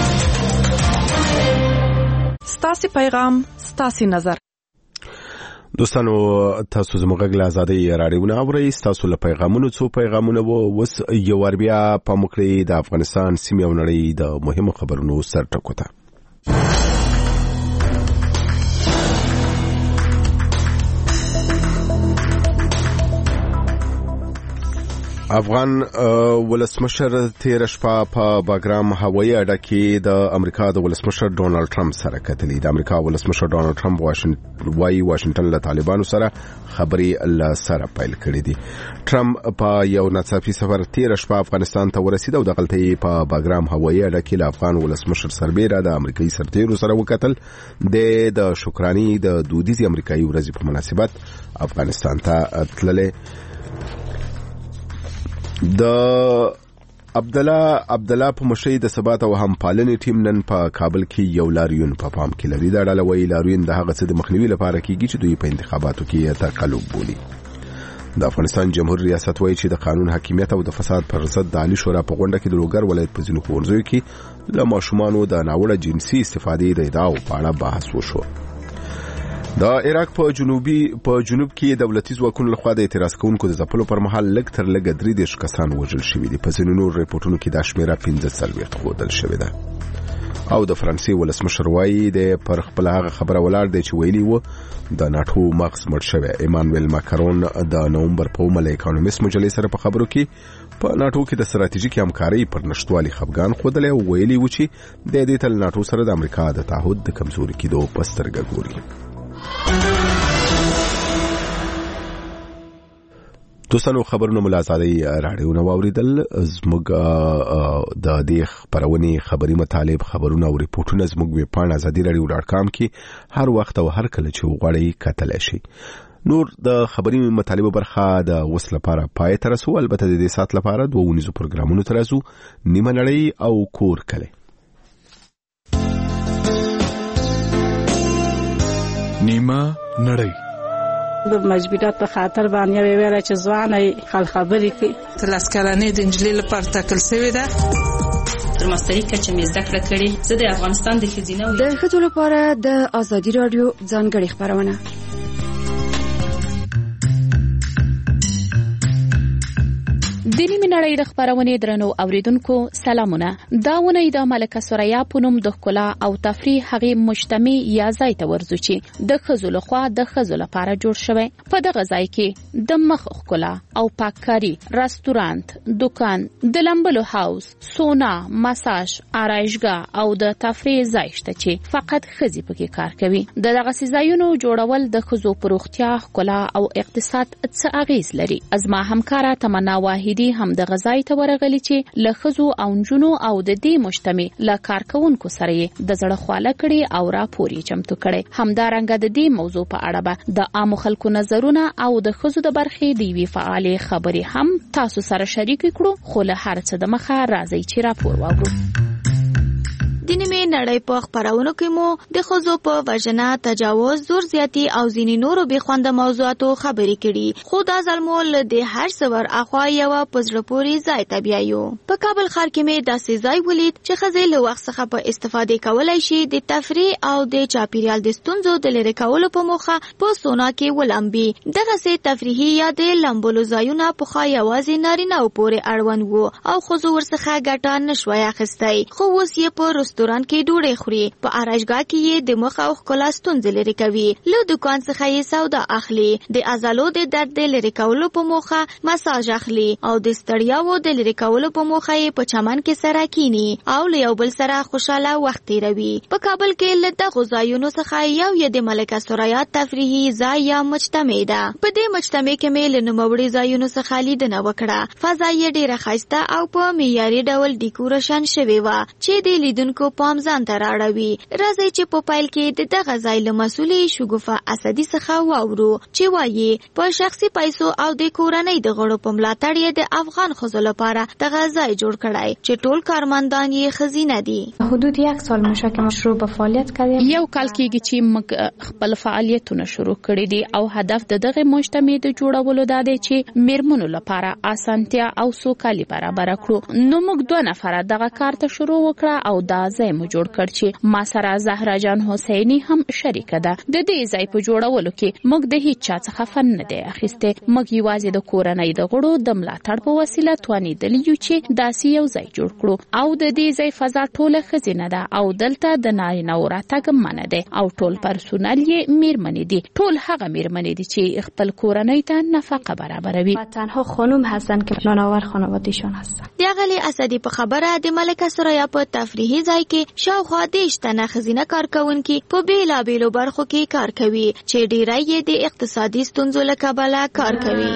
ستاسو پیغام ستاسو نظر. دوستانو تاسو زموږ غږ له ازادۍ راډیو نه اورئ. تاسو له پیغامونو څو پیغامونه وو وس یو ور بیا په مکړی د افغانستان سیمې او نړۍ د مهمو خبرونو سر ټکو ته. افغان ولسمشر تیر شپه په باګرام هوایي اډه کې د امریکا د ولسمشر ډونالد ټرمپ سره کتلې. د امریکا ولسمشر ډونالد ټرمپ واشنگټن وايي واشنگټن له طالبانو سره خبرې له سره پیل کړې دي. ټرمپ په یو ناڅاپي سفر تیر شپه افغانستان ته ورسید او د غلطۍ په باګرام هوایي اډه کې له افغان ولسمشر سربېره د امریکایي سرتیرو سره وکتل. د شکراني د دودیزي امریکایي ورځې په مناسبت افغانستان ته تللې. د عبد الله عبد الله په مشرۍ د ثبات او همپالنې ټیم نن په کابل کې یو لاریون په پام کې لري. دا ډله وایي لاریون د هغه څه د مخنیوي لپاره کېږي چې دوی په انتخاباتو کې تقلب بولي. د افغانستان جمهور ریاست وایي چې د قانون حاکمیت او د فساد پر ضد د عالی شورا په غونډه کې د لوګر ولایت په ځینو ښوونځیو کې له ماشومانو د ناوړه جنسي استفادې د ادعاو په اړه بحث وشو. د عراق په جنوبي په جنوب کې دولتي ځواکونو لخوا د اعتراض کوونکو د ځپلو پر مهال لږ تر لږه درې دېرش کسان وژل شوي دي. په ځینو نور ریپورټونو کې دا شمیره پنځه څلوېښت ښودل شوې ده. او د فرانسې ولسمشر وایي د پر خپل هغه خبره ولاړ دی چې ویلي و د ناټو مغز مړ شوی. ایمانویل ماکرون د نومبر په اومه له اکانومیست مجلې سره په خبرو کې په ناټو کې د ستراتیژیکي همکارۍ پر نشټوالي خفګان ښودلی او ویلي و چې د دې تل ناټو سره د امریکا د تعهد د کمزوري کېدو په سترګه ګوري. دوستانو خبرونه مو له ازادۍ راډیو نه واوریدل. زموږ د دې خبرونې خبري مطالب خبرونه او ریپورتونه زموږ ویب پاڼه ازادي راډیو ډاټ کام کې هر وخت او هر کله چې وغواړئ کتلی شئ. نور د خبري مطالبو برخه د اوس لپاره پای ته رسو. البته د دې سات لپاره دوه ونیزو پروګرامونو ته راځو. نیمه نړۍ او کور کلی. نیمه نړۍ د مجبورات په خاطر باندې ویل چې ځواني خل خبرې کوي. تر لاسکرانې د انجلۍ لپاره ټاکل شوې ده. تر ماستري کچه مې زده کړه کړې. زه د افغانستان د ښځینه د ښځو لپاره د ازادي رادیو ځانګړې خبرونه. د نیمه نړۍ د خبرونې درنو اوریدونکو سلامونه. دا ونه د ملکه سوریا په نوم د ښکلا او تفریح هغه مجتمع یا ځای ته ورځو چې د ښځو لخوا د ښځو لپاره جوړ شوی. په دغه ځای کې د مخ ښکلا او پاککاري، رستورانت، دکان، د لمبلو هاوس، سونا، مساج، آرایشګاه او د تفریح ځای شته چې فقط ښځې پکې کار کوي. د دغه ځایونو جوړول د ښځو په روغتیا، ښکلا او اقتصاد څه اغیز لري. ازما همکاره تمنا واحدي هم د غزای ته ورغلی چې له ښځو او نجونو او د دې مجتمع له کارکونکو سره د زړه خواله کړي او راپور یې چمتو کړي. همدارنګه د دې موضوع په اړه به د عامو خلکو نظرونه او د ښځو د برخې د یوې فعالې خبرې هم تاسو سره شریک کړو. خو له هر څه د مخه راځي چې راپور واورو. د نیمه نړۍ په خبرونو کې مو د ښځو په وژنه، تجاوز، زور زیاتی او ځینې نورو بې خونده موضوعاتو خبرې کړي. خو دا ځل مو له دې هر څه ور اخوا یو په زړه پورې ځای ته بیایو. په کابل ښار کې مې داسې ځای ولید چې ښځې له وخت څخه په استفادې کولای شي د تفریح او د چاپیریال د ستونزو د لرې کولو په موخه په سونا کې ولامبي. دغسې تفریحي یا د لمبلو ځایونه پخوا یوازې نارینه‌و پورې اړوند وو او ښځو ورڅخه ګټه نشوای اخیستی. خو اوس یې په رستوران کې ډوډۍ خوري، په آرایشګاه کې یې د مخ او ښکلا ستونزې لرې کوي، له دکان څخه یې سودا اخلي، د عضلو د درد د لرې کولو په موخه مساج اخلي او د ستړیاوو د لرې کولو په موخه یې په چمن کې سره کینی او له یو بل سره خوشاله وخت تیروي. په کابل کې له دغو ځایونو څخه یو یې د ملکه سوریا تفریحي ځای یا مجتمع ده. په دې مجتمع کې مې له نوموړي ځایونو څخه لیدنه وکړه. فضا یې ډېره ښایسته او په معیاري ډول ډیکوریشن شوې وه چې د لیدونکو پام ځان ته راړوي. راځئ چې په پیل کې د دغه ځای له مسؤلې شګوفه اسدي څخه واورو چې وایي په شخصي پیسو او د کورنۍ د غړو په ملاتړ یې د افغان ښځو لپاره دغه ځای جوړ کړی چې ټول کارمندان یې ښځینه دي. حدود یک سال میشه که ما شروع به فعالیت کردیم. یو کال کېږي چې موږ خپل فعالیتونه شروع کړي دي او هدف د دغه مجتمع د جوړولو دا دی چې میرمنو لپاره اسانتیا او سوکالي برابر کړو. نو موږ دوه نفر دغه کار ته شروع وکړه او دا ځای مو جوړ کړ چې ما سره زهرا جان حسینی هم شریکه ده. د دې ځای په جوړولو کې موږ د هیڅ چا څخه فن نه دی اخیسته. موږ یوازې د کورنۍ د غړو د ملاتړ په وسیله توانیدل یو چې داسې یو ځای جوړ کړو او د دې ځای فضا ټوله خزینه ده او دلته د نارینه او راتګ منه ده او ټول پرسونل یې میرمنې دي. ټول هغه میرمنې دي چې خپل کورنۍ ته نفقه برابروي. تنها خانم هستن که پلانآور خانواده‌شان هستن. د غلی اسدی په خبره د ملکه سریا په تفریحي ځای کې شاوخوا دیش تنه خزینه کارکونکي په بیلا بیلو برخو کې کار کوي چې ډیری یې د اقتصادي ستونزو له کبله کار کوي.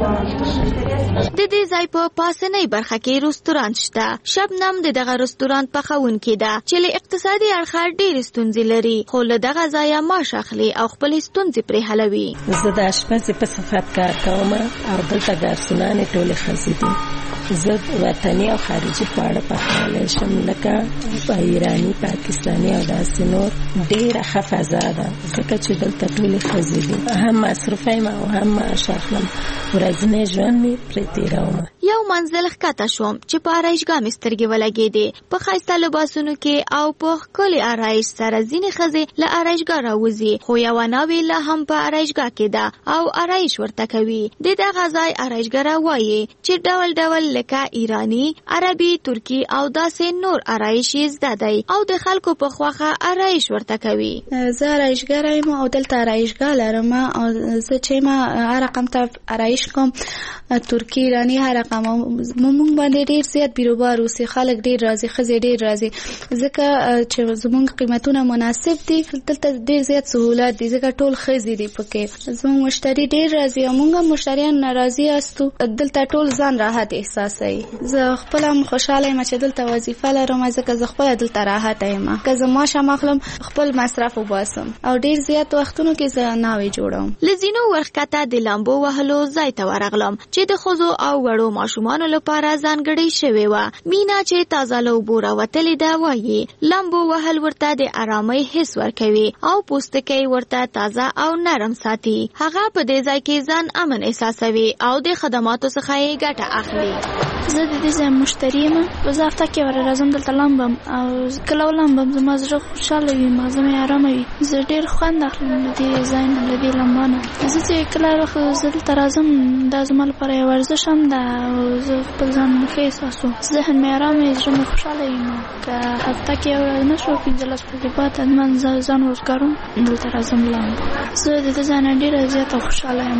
د دې ځای په پاسنۍ برخه کې رستورانت شته. شبنم د دغه رستورانت پخونکې ده چې له اقتصادي اړخه ډېرې ستونزې لري خو له دغه ځایه معاش اخلي او خپلې ستونزې پرې حلوي. زه د اشپزۍ په صفت کار کوم او دلته ګارسونانې ټولې ښځې دي. زه وطني او خارجي خواړه پخولی شم لکه ایراني، پاکستاني او داسې نور. ډېره ښه فضا ده ځکه چې دلته ټولې ښځې دي. هم مصروفه یم او هم معاش اخلم. ورځنی ژوند مې پرې تېروم. یو منزل ښکته شوم چې په آرایشګاه مې سترګې ولګېدې. په ښایسته لباسونو کې او په ښکلې آرایش سره ځینې ښځې له آرایشګاه راوځي خو یوه ناوې لا هم په آرایشګاه کې ده او آرایش ورته کوي. د دغه ځای آرایشګره وایي چې ډول ډول لکه ایرانی، عربي، ترکی او داسې نور آرایش یې زده دی او د خلکو په خوښه آرایش ورته کوي. زه آرایشګره یم او دلته آرایشګاه لرم او زه چې ما هر رقم ته آرایش کوم، ترکی، ایرانی، هر رقم. موږ باندې ډېر زیات بیروبار اوسي، خلک ډېر راځي، ښځې ډېر راځي ځکه چې زموږ قیمتونه مناسب دي. دلته ډېر زیات سهولت دي ځکه ټول ښځې دي پکې. زموږ مشتری ډېر راځي او موږ هم مشتریان راضي یاستو. دلته ټول ځان راحت احساسوي. زه خپل هم خوشاله یم چې دلته وظیفه لرم ځکه زه خپل دلته راحت یم. که زه معاش هم اخلم خپل مصرف وباسم او ډېر زیات وختونو کې زه ناوې جوړوم. له ځینو ورښکته د لامبو وهلو ځای ته ورغلم چې د ښځو او وړو ماشومانو لپاره ځانګړې شوې وه. مینا چې تازه له اوبو راوتلې ده وایي لامبو وهل ورته د ارامۍ حس ورکوي او پوستکی ورته تازه او نرم ساتي. هغه په دې ځای کې ځان امن احساسوي او د خدماتو څخه یې ګټه اخلي. زه د دې ځای مشتری یم. زه هفته کې ور راځم دلته لامبم او کله ولامبم زما زړه خوشحاله وي، مازه مې ارامه وي. زه ډېر خوند اخلم له دې ځای نه، له دې لامبا نه. زه چې کله زه دلته راځم دا زما لپاره یو ورزش هم ده او زه خپل ځان ښه احساسوم. ذهن مې ارام وي، زړه مې خوشحاله وي. که هفته کې یو ورځ نه شو پنځلس ورځې بعد حتما زه ځان روزګاروم دلته راځم لامبو. زه د دې ځای نه ډېره زیاته خوشحاله یم.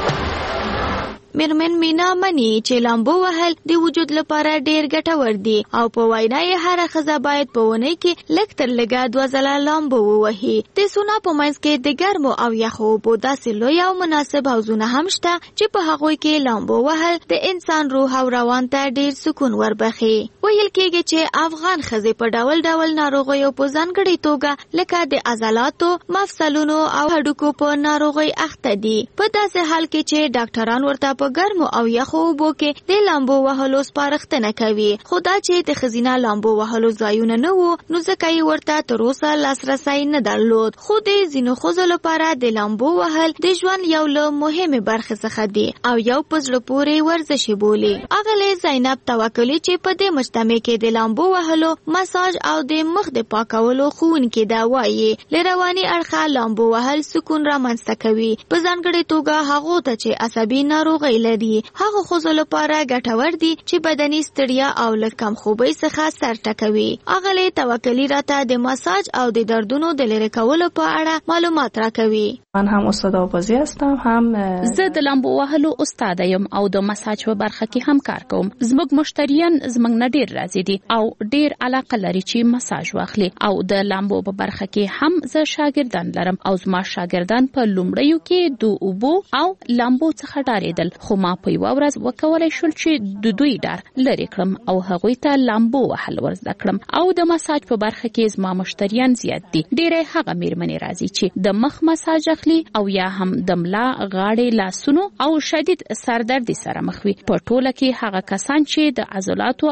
میرمن مینا مني چې لامبو وهل د وجود لپاره ډیر ګټور دي او په وینا یې هر ښځه باید په ونې کې لږ تر لږه دوه ځله لامبو ووهي. د سونا په منځ کې د ګرمو او یخو اوبو داسې لوی او مناسب حوضونه هم شته چې په هغوی کې لامبو وهل د انسان روح او روان ته ډیر سکون وربخي. ویل کېږي چې افغان ښځې په ډول ډول ناروغیو په ځانګړې توګه لکه د عضلاتو، مفصلونو او هډوکو په ناروغۍ اخته دي. په داسې حال کې چې ډاکټران ورته په ګرمو او یخو اوبو کې د لامبو وهلو سپارښتنه کوي. خو دا چې د ښځینه لامبو وهلو ځایونه نه وو نو ځکه یې ورته تر اوسه لاسرسی نه درلود. خو د ځینو ښځو لپاره د لامبو وهل د ژوند یو له مهمې برخې څخه دی او یو په زړه پورې ورزش بولي. اغلې زینب توکلي چې په دې مجتمع کې د لامبو وهلو، مساج او د مخ د پاکولو ښوونکې ده وایي له رواني اړخه لامبو وهل سکون رامنځته کوي، په ځانګړې توګه هغو ته چې عصبي ناروغۍ لري. هغه ښځو لپاره ګټور دي چې بدني ستړیا او له کم خوبۍ څخه سر ټکوي. اغلې توکلي راته د مساج او د دردونو د لرې کولو په اړه معلومات راکوي. من هم استاد آوازی هستم، هم زه د لامبو وهلو استاد یم او د مساج په برخه کې هم کار کوم. زموږ مشتریان زموږ نه ډیر راځي دي او ډیر علاقه لري چې مساج واخلي او د لامبو په برخه کې هم زه شاګردان لرم او زما شاګردان په لومړیو کې د اوبو او لامبو څخه ډارېدل، خو ما په یو ورځ وکولای شول چې د دوی ډار لري کړم او هغوی ته لامبو وهل ورزده کړم. او د مساج په برخه کې زما مشتریان زیات دي. ډېرې هغه میرمنې راځي چې د مخ مساج اخلي او یا هم د ملا، غاړې، لاسونو او شدید سردردي سره مخ وي. په ټوله کې هغه کسان چې د عضلاتو او مفاصلو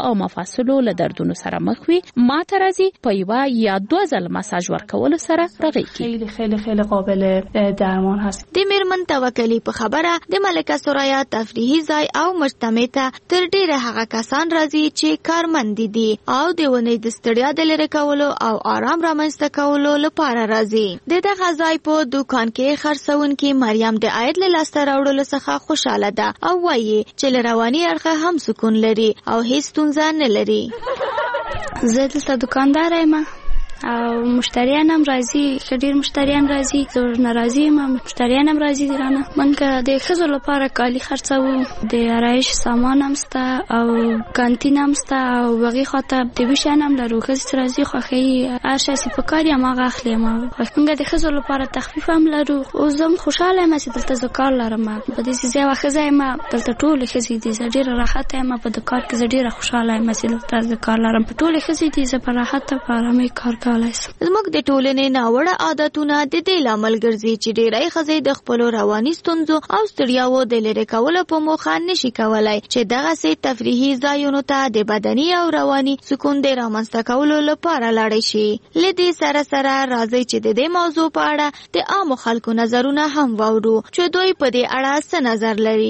مفاصلو له دردونو سره مخ وي ماته راځي په یو یا دوه ځل مساج ورکول سره رغیږي. خیلی خیلی خیلی قابل درمان هست. د میرمن توکلی په خبره د ملکه سوریا تفریحي ځای او مجتمع ته تر ډیره هغه کسان راځي چې کارمند دي او د ونې د ستړیا د لرې کولو او آرام رامنځته کولو لپاره راځي. د دغه ځای په دکان کې خرڅونکې مریم د عاید له لاسته راوړلو څخه خوشاله ده او وایي چې له رواني اړخه هم سکون لري او هیڅ ستونزه نه لري. زه دلته دکاندار یم او مشتریان هم راځي، ډېر مشتریان راځي، زه ناراضي یم، مشتریان هم راځي درانه. موږ د ښځو لپاره کالي خرڅوو، د آرایش سامان هم شته او کانتین هم شته او هغې خواته طبي شیان هم لرو. ښځې چې راځي خوښوي هر شی چې پکار یې هماغه اخلي. موږ د ښځو لپاره تخفیف هم لرو. اوس زه هم خوشحاله یم چې دلته زه کار لرم. په دې چې زه یوه ښځه یم، دلته ټولې ښځې دي، زه ډېره راحته یم په د کار کې. زه ډېره خوشحاله یم چې دلته زه کار لرم. په ټولې ښځې دي، زه په راحته په ارامۍ کار زموږ د ټولنې ناوړه عادتونه د دې لامل ګرځي چې ډېری ښځې د خپلو رواني ستونزو او ستړیاوو د لرې کولو په موخه نشي کولای چې دغسې تفریحي ځایونو ته د بدني او رواني سکون د رامنځته کولو لپاره لاړې شي. له دې سره سره راځي چې د دې موضوع په اړه د عامو خلکو نظرونه هم واورو چې دوی په دې اړه څه نظر لري.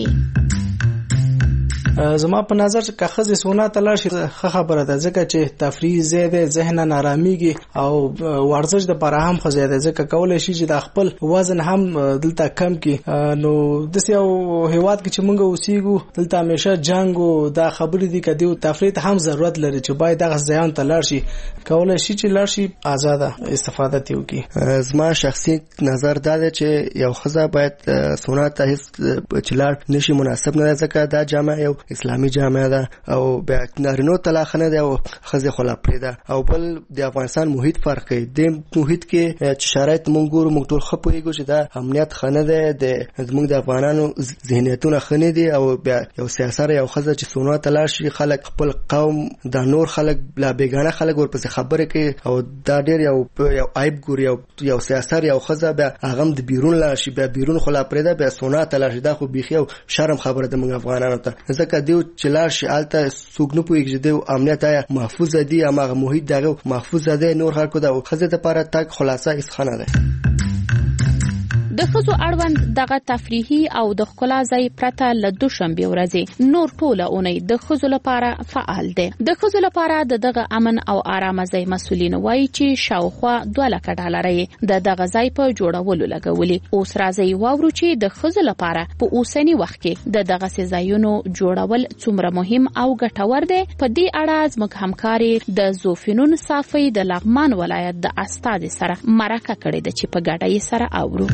زما په نظر چې که ښځې سونا ته لاړ شي ښه خبره ده، ځکه چې تفریح ځای دی، ذهن آرامیږي او ورزش دپاره هم ښه ځای دی، ځکه کولی شي چې د خپل وزن هم دلته کم کړي. نو داسې یو هېواد کې چې موږ اوسېږو دلته همیشه جنګ او دا خبرې دي، که دې تفریح ته هم ضرورت لري چې باید دغه ځایانو ته لاړ شي. کولی شي چې لاړ شي ازاده استفاده ترې وکړي. زما شخصي نظر دا دی چې یو ښځه باید سونا ته هېڅ چې لاړ نشي مناسب نه ده، ځکه دا جامع یو اسلامي جامعه ده او بیا نارینو طلاق نه ده او ښځې خلا پرې ده. او بل د افغانستان محیط فرق کوي. د محیط کې چې شرایط موږ ګورو موږ ټول ښه پوهېږو چې دا امنیت ښه نه دی، زموږ د افغانانو ذهنیتونه ښه نه دي. او بیا یو سیاسره یو ښځه چې سونا ته لاړ شي خلک خپل قوم دا نور خلک لا بېګانه خلک ورپسې خبرې کوي او دا ډېر یو یو عیب ګوري. یو یو سیاسر یو ښځه بیا هغه هم د بیرون لاړ شي، بیا بیرون خلا پرې ده، بیا سونا ته لاړ شي. دا خو بیخي یو شرم خبره ده موږ افغانانو ته، ځکه دیو چې لاړ شي هلته څوک نه پوهېږي چې دیو امنیت آیا محفوظه دي، هماغه محیط دغه محفوظه دی. نور خلکو د ښځې دپاره تګ خلاصه هېڅ ښه نه دی. د ښځو اړوند دغه تفریحي او د ښکلا ځای پرته له دوشنبې ورځې نور ټوله اونۍ د ښځو لپاره فعال دی. د ښځو لپاره د دغه امن او آرامه ځای مسؤلین وایي چې شاوخوا دوه لکه ډالره یې د دغه ځای په جوړولو لګولي. اوس راځي واورو چې د ښځو لپاره په اوسني وخت کې د دغسې ځایونو جوړول څومره مهم او ګټور دی. په دې اړه زموږ همکارې د زوفینون صافۍ د لغمان ولایت د استازي سره مرکه کړې ده چې په ګډه یې سره اورو.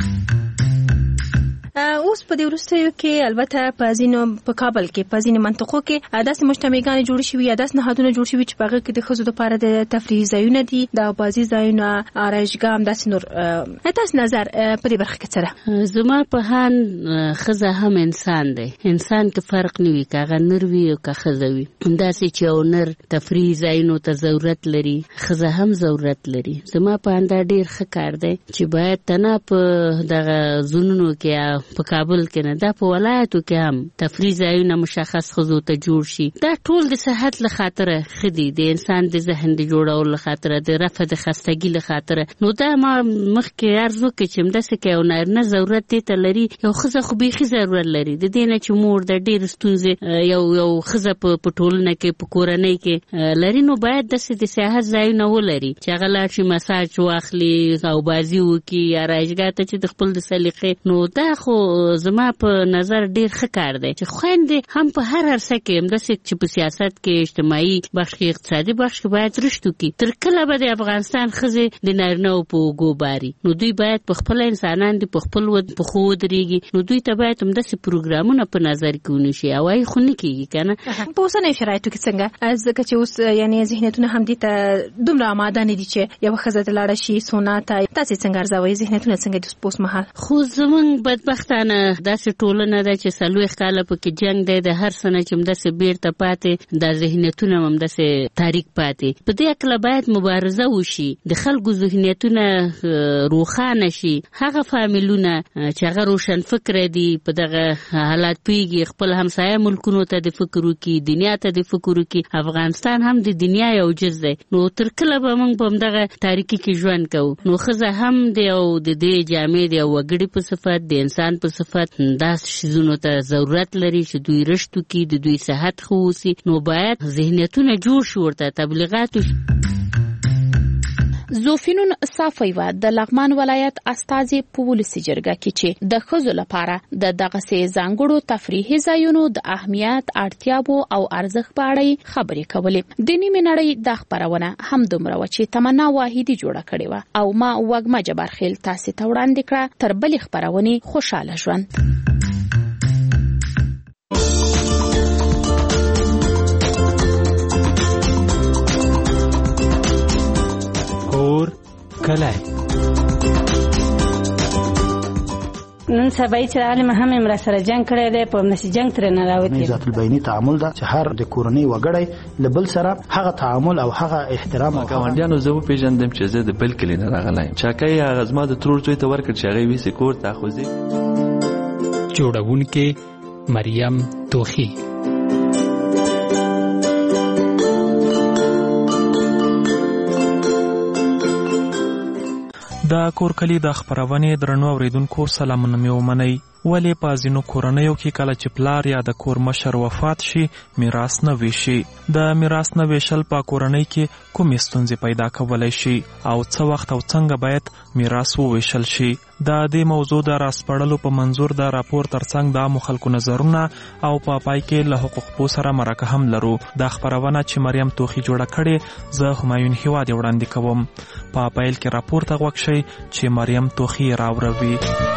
اوس په دې وروستیو کې البته په ځینو په کابل کې په ځینو منطقو کې داسې مجتمعګانې جوړې شوي یا داسې نهادونه جوړ شوي چې په هغه کې د ښځو لپاره د تفریحي ځایونه دي، د بازي ځایونه، آرایشګاه، همداسې نور. تاسو نظر په دې برخه کې څه ده؟ زما په هان ښځه هم انسان دی، انسان کې فرق نه وي که هغه نر وي او که ښځه وي. همداسې چې یو نر تفریحي ځایونو ته ضرورت لري، ښځه هم ضرورت لري. زما په انده ډېر ښه کار دی چې باید تنه په دغه ځونونو کې په کابل کې نه، دا په ولایتو کې هم تفریح ځایونه مشخص ښځو ته جوړ شي. دا ټول د صحت له خاطره ښه دي، د انسان د ذهن د جوړولو له خاطره، د رفع د خستګي له خاطره. نو دا ما مخکې عرض وکړې چې همداسې که یو نارینه ضرورت دې ته لري، یو ښځه خو بیخي ضرورت لري. د دې نه چې مور د ډېرې ستونزې یو یو ښځه په ټولنه کې په کورنۍ کې لري، نو باید داسې د سیاحت ځایونه ولري چې هغه لاړ شي مساج واخلي او بازي وکړي، آرایشګاه ته چې د خپل د سلیقې. نو دا خو زما په نظر ډیر ښه کار دی چې خويندې هم په هر عرصه کې همداسې چې په سیاست کې، اجتماعي بخش کې، اقتصادي بخش کې باید رشد وکړي. تر کله به د افغانستان ښځې د نارینه‌و په اوږو باري؟ نو دوی باید په خپله انسانان دي، په خپل پښو ودرېږي. نو دوی ته باید همداسې پروګرامونه په نظر کې ونیسي. هوایي خو نه کېږي که نه. په اوسنیو شرایطو کې څنګه؟ ځکه چې اوس یعنې ذهنیتونه هم دې ته دومره آماده نه دي چې یوه ښځه ته لاړه شي سونا ته. تاسې څنګه ارزوئ ذهنیتونه څنګه دي اوس مهال؟ خو زموږ بدبخت پښتانه داسې ټولنه ده چې څلوېښت کاله پکې جنګ دی، د هر څه نه چې همداسې بیرته پاتې، دا ذهنیتونه هم همداسې تاریک پاتې. په دې هکله باید مبارزه وشي، د خلکو ذهنیتونه روښانه شي. هغه فامیلونه چې هغه روشن فکره دي په دغه حالات پوهېږي، خپل همسایه ملکونو ته د فکر وکړي، دنیا ته د فکر وکړي. افغانستان هم د دنیا یو جز دی، نو تر کله به موږ په همدغه تاریکي کې ژوند کوو؟ نو ښځه هم د یو د دې جامې د یو وګړي په صفت، د انسان په صفت داسې شیزونو ته ضرورت لري چې دوی رشد وکړي، د دوی صحت ښه اوسي. نو باید ذهنیتونه جوړ شي، ورته تبلیغات وشي. زوفینون صافیوا د لغمان ولایت استازي په ولسی جرګه کې چې د ښځو لپاره د دغسې ځانګړو تفریحي ځایونو د اهمیت، اړتیاوو او ارزښت په اړه خبرې کولې. د نیمې نړۍ دا خپرونه همدومره وه چې تمنا واحدي جوړه کړې وه او ما وږمه جبارخیل تاسې ته وړاندې کړه. تر بلې خپرونې خوشحاله ژوند. کلای نن سبا چې عالم هم امر سره جنگ کړی دی، په نشي جنگ تر نه راوتی. ذات البینی تعامل دا چې هر د کورنۍ وګړی لبل سره هغه تعامل او هغه احترام او ګاونډیانو زه پیژندم چې زه د بل کلی نه راغلی. چاکای هغه زما د ترور څوی ته ورکړ چې هغه ویسې کور ته خوځي. جوړونکې مریم توخی. د کور کلی د خپرونې درنو اوریدونکو سلامونه مې ومنئ. ولې په ځینو کورنیو کې کله چې پلار یا د کور مشر وفات شي میراث نه ویشي؟ د میراث نه ویشل په کورنۍ کې کومې ستونزې پیدا کولی شي او څه وخت او څنګه باید میراث وویشل شي؟ د دې موضوع د راسپړلو په منظور د راپور ترڅنګ د عامو خلکو نظرونه او په پا پای کې له حقوق پوه سره مرکه هم لرو. دا خپرونه چې مریم توخی جوړه کړې، زه همایون هیواد وړاندې کوم. په پیل کې راپور ته غوږ شئ چې مریم توخی راوروي.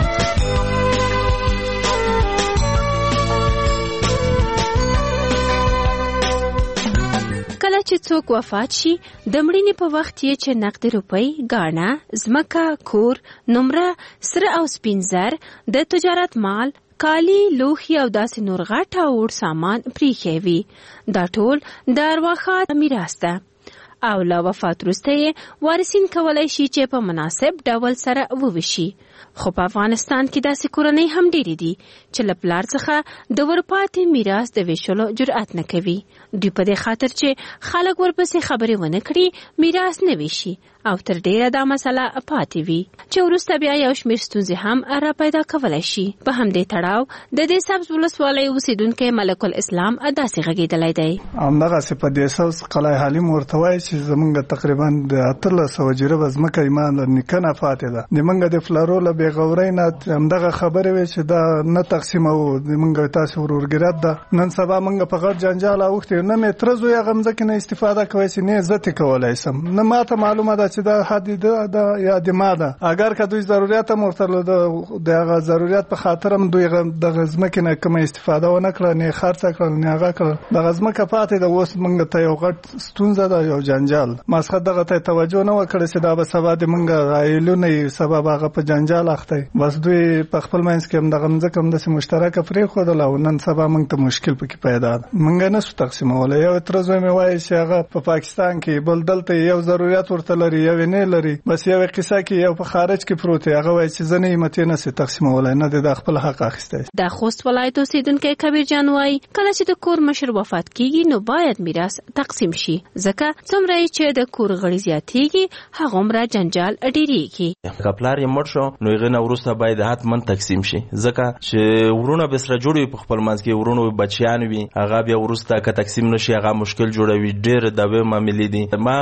کله چې څوک وفات شي د مړینې په وخت یې چې نقد روپۍ، ګاڼه، ځمکه، کور، نمره، سره او سپین زر، د تجارت مال، کالی، لوښي او داسې نور غټ او وړ سامان پریښی وي. دا ټول د ارواښاد میراث ده او له وفات وروسته یې وارثین کولی شي چې په مناسب ډول سره وویشي. خو په افغانستان کې داسې کورنۍ هم ډېرې دي چې له پلار څخه د ورپاتې میراث د ویشلو جرأت نه کوي. دوی په دې خاطر چې خلک ورپسې خبرې ونه کړي میراث نه ویشي او تر ډیره دا مسله پاتې وي چې وروسته بیا یو شمېر ستونزې هم را پیدا کولی شي. په همدې تړاو د دې سبز ولسوالۍ اوسېدونکی ملک الاسلام داسې غږېدلی دی. همدغسې په دې سبز قلعه حلیم ورته وایي چې زمونږ تقریبا د اتلس سوه جریبه ځمکه یې ما له نیکه نه پاتې ده. زمونږ د فلارو له بېغورۍ نه همدغه خبرې وې چې دا نه تقسیموو، زمونږ تاسې ورورګرت ده. نن سبا مونږ په غټ جنجال اوښتي، نه مې تره زوی هغه مځکې نه استفاده کوی چې نه زه ترې کولی سم، نه ماته معلومه ده چې دا حد ده یا د ما ده. اگر که دوی ضرورت هم ورته د هغه ضرورت په خاطر هم دوی دغه ځمکې نه کومه استفاده ونه کړه، نه یې خرڅه کړل نه هغه کړل. دغه ځمکه پاتې ده. اوس مونږ ته یو غټ ستونزه ده، یو جنجال. ماسخت دغه ته توجه نه وکړه چې دا به سبا د مونږ عائلونه یې سبب هغه په جنجال اخته. بس دوی په خپل منځ کې هم دغه مځکه همداسې مشترکه پرېښودله او نن سبا مونږ ته مشکل پکې پیدا ده. مونږ نه سو تقسیمولی. یو تره زوی مې وایي چې هغه په پاکستان کې، بل دلته یو ضرورت ورته لري یو یې نه لري. بس یو قصه کې یو په خارج کې پروت دی، هغه وایي چې زه نه یم یې نه سي تقسیمولی، نه دی د خپل حق اخیستی. د خوست ولایت اوسېدونکی کبیر جان وایي کله چې د کور مشر وفات کیږي نو باید میراث تقسیم شي، ځکه څومره چې د کور غړي زیاتېږي هغومره جنجال ډېرېږي. که پلار یې مړ شو نو هغې نه وروسته باید حتما تقسیم شي، ځکه چې ورونه به سره جوړ وي په خپل منځ کې، ورونو بچیان وي، هغه بیا وروسته که تقسیم نشي هغه مشکل جوړوي. ډېر دعوې معاملې دي. ما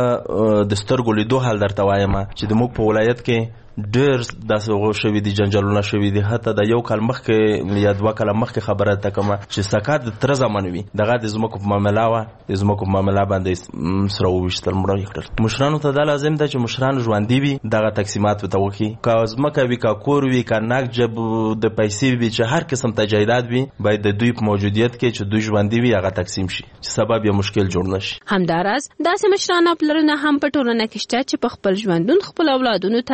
د سترګو لیدو حال درته وایم چې د موږ په ولایت کې ډېر داسې غو شوي دي، جنجالونه شوي دي. حتی د یو کال مخکې یا دوه کاله مخکې خبره ته کومه چې سکا د تره زمن وي، دغه د ځمکو په معامله وه، د ځمکو په معامله باندې سره وویشتل، مړه یې کړل. مشرانو ته دا لازم ده چې مشران ژوندي وي دغه تقسیمات ورته وکړي. که ځمکه وي، که کور وي، که نقد جب د پیسې وي، چې هر قسم تجهیزات وي، باید د دوی په موجودیت کې چې دوی ژوندي وي هغه تقسیم شي، چې سبب یې مشکل جوړ نه شي. همداراز داسې مشران او پلرونه هم په ټولنه کې شته چې په خپل ژوندون خپل اولادونو ته د هغوی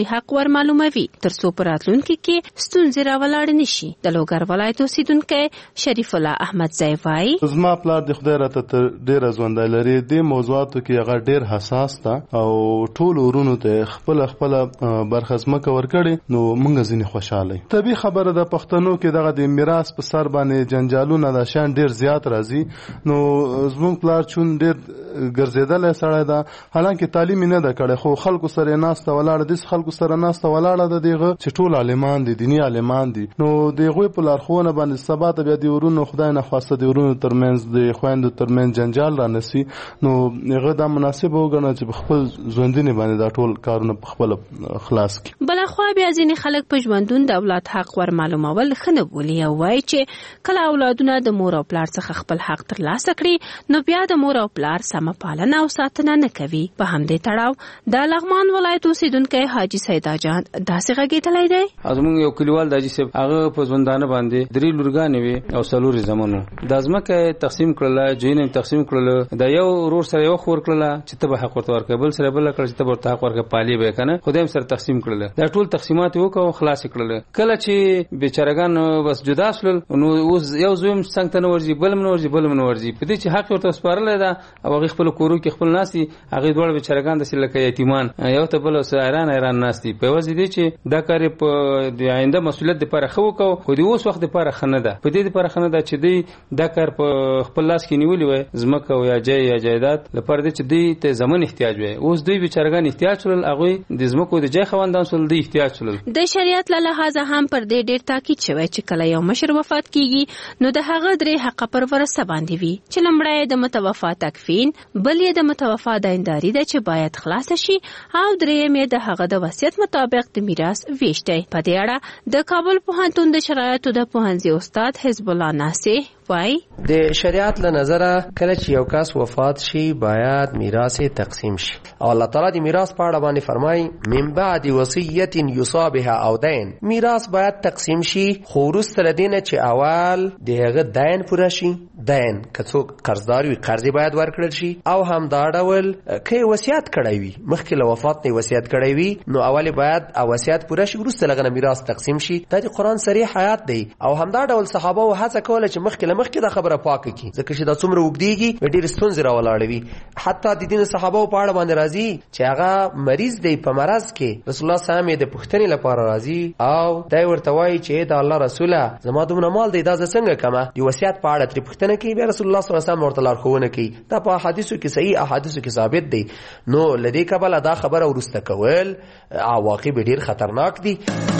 هغوی حق ور معلوموي ترڅو په راتلونکي کې ستونزې راولاړ نشي. د لوګر ولایت اوسیدونکی شریف الله احمد زئی وایي زما پلار د خدای راته تر ډیره ژوندی لري. د موضوعاتو کې هغه ډیر حساس ده او ټول ورونو ته خپل خپل برخه ځمکه ورکړي نو موږ ځینې خوشاله یو. طبیعي خبره ده پښتنو کې دغه د میراث په سر باندې جنجالونه د شان ډیر زیات راځي. نو زموږ پلار چون ډیر ګرځېدلی سړی ده حالانکه تعلیم نه ده کړی خو خلکو سره ناسته ولاړه دي خلکو سره ناسته ولاړه ده دغه چې ټول عالمان دي دینی عالمان دي. نو دغه په لارښوونه باندې سبا ته بیا د ورونو خدای نه خواسته د ورونو ترمنځ د خويندو ترمنځ جنجال را نسی نو هغه د مناسب وګڼل چې خپل ژوندینه باندې دا ټول کارونه په خپل خلاص کړي. بل خو بیا ځینې خلک په ژوندون د اولاد حق ور معلومول خنه بولی او وایي چې کله اولادونه د مور او پلار څخه خپل حق ترلاسه کړي نو بیا د مور او پلار سم پالنه او ساتنه نه کوي. په همدې تړاو د لغمان ولایت اوسیدونکی حاجی سیدا جان داسې غږیدلی دی. زموږ یو کلیوال د حاجی صاحب هغه په ژوندانه باندې درې لورګانې وي او څلورې زمنو د ځمکه تقسیم کړله جینې تقسیم کړله د یو ورور سره یو خور کړله چې ته به حق ورته ورکړې بل سره بل کړ چې ته به ورته حق ورکړې پالي به کنه خدایم سره تقسیم کړله. دا ټول تقسیمات وکړو خلاص کړله. کله چې بیچارهګان بس جدا شول نو اوس یو زویم څنګه ته ورځي بل من ورځي بل من ورځي په دې چې حق ورته سپارل دا او هغه خپل کورو کې خپل ناسي هغه ډول بیچارهګان د سلکه یتیمان یو ته بل سره ایران ایران ناسي په وځي دي چې دا کار په د آینده مسولیت لپاره خو کو خو د اوس وخت لپاره خنه ده په دې لپاره خنه ده چې دی دا کار په خپل لاس کې نیولې وي زمکه او یا جای یا جایداد لپاره چې دی ته زمون احتیاج وي. اوس دوی بیچارهګان احتیاج ول هغه د زمکو د جای خوندان سول دی احتیاج ول. د شریعت له لحاظه هم پر دې ډیر تاکید شوی چې کله یو مشر وفات کیږي نو د هغه درې حق پر ورثه باندې وي چې لمړی د متوفا تکفین بل یې د متوفا داینداري ده چې باید خلاص شي او دریم یې د هغه د وصیت مطابق د میراث ویش دی. په دې اړه د کابل پوهنتون د شرایطو د پوهنځي استاد حزب الله ناصح وای د شریعت له نظره کله چې یو کس وفات شي باید میراث تقسیم شي او الله تعالی د میراث په اړه باندې فرمایي من بعد وصیت یوصى بها او دین میراث باید تقسیم شي خو وروسته لدینه چې اول دغه دین پوره شي دین که څوک قرضدار وي قرض باید ورکړل شي او هم دا ډول کې وصیت کړی وي مخکې له وفات نه وصیت کړی وي نو اول باید او وصیت پوره شي وروسته لغه میراث تقسیم شي. دا د قران صریح آیات دی او هم دا ډول صحابه او هڅه کوله چې مخکې مخکې دا خبره پاکه کی ځکه چې دا څومره وګديږي ډېر ستونزې راولاړوي. حتی د دین صحابه په اړه باندې راځي چې هغه مریض دی په مرض کې رسول الله صلی الله علیه وسلم د پښتنې لپاره راځي او دا ورته وایي چې دا الله رسوله زما دومره مال دی دا څنګه کما دی وصیت په اړه تر پښتنه کې بیا رسول الله صلی الله علیه وسلم ورته لارښوونه کوي. دا په احادیثو کې صحیح احادیثو کې ثابت دی. نو لدې کبل دا خبره ورسته کول عواقب ډېر خطرناک دي.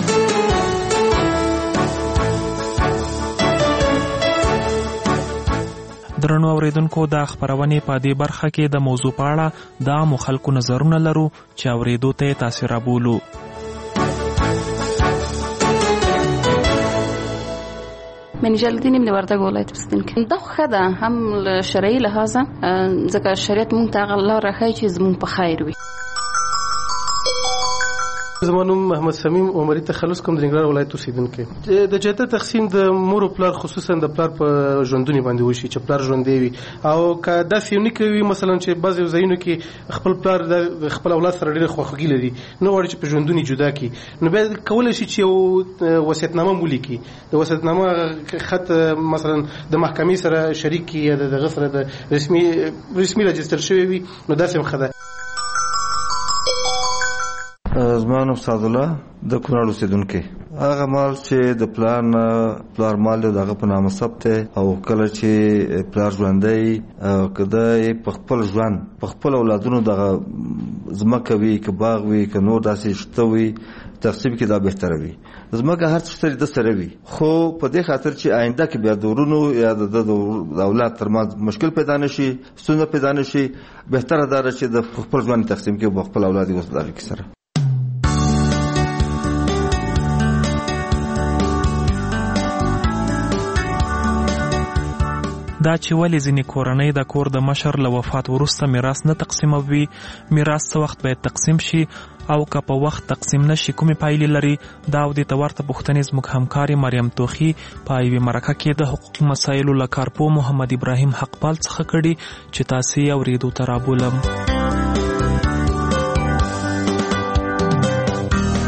درنو اوریدونکو د خبرونې په دې برخه کې د موضوع په اړه د عامو خلکو نظرونه لرو چې اوریدو ته تاسو رابولو. منیجر الدین ابن وردګ ولایت اوسیدونکی دا خو ده هم شرعي لحاظه ځکه شریعت مونږ ته الله راخی چې زمونږ په خیر وي. زمونږ محمد سمیم عمري تخلص کوم د ننګرهار ولایت اوسیدونکی. د جهته تقسیم د مور او پلار خصوصا د پلار په ژوندونی باندې وشي چې پلار ژوندې وي او که داسې یو نه کوي مثلا چې بعضې ځایونو کې خپل پلار د خپل اولاد سره ډېره خواخوږي لري نه غواړي چې په ژوندوني جدا کړي نو بیا کولی شي چې یو وصیتنامه ولیکي. د وصیتنامه خط مثلا د محکمې سره شریک کړي یا د دغه سره د رسمي رسمي راجستر شوی وي نو داسې هم ښه ده. زما نوم استاد الله د کونړ اوسیدونکی. هغه مال چې د پلان پلار مال دی دغه په نامه ثبت او کله چې پلار ژوندی کده په خپل ژوند په خپل اولادونو دغه ځمکه وي که باغ وي که نور داسې شته وي تقسیم کې دا بهتره وي. ځمکه هر څه د سره وي خو په دې خاطر چې آینده کې بیا د ورونو یا د اولاد ترمنځ مشکل پیدا نشي ستونزه پیدا نشي بهتره ده چې د خپل ژوند تقسیم کې په خپل اولاد وسداري کې سره. دا چې ولې ځینې کورنۍ د کور د مشر له وفات وروسته میراث نه تقسیموي میراث څه وخت باید تقسیم شي او که په وخت تقسیم نشي کومې پایلې لري دا او د تورته پوښتنې زموږ همکاري مریم توخي په یوې مرکه کې د حقوقي مسایلو له کارپو محمد ابراهیم حقپال څخه کړي چې تاسو یې اورېدو ته رابولم.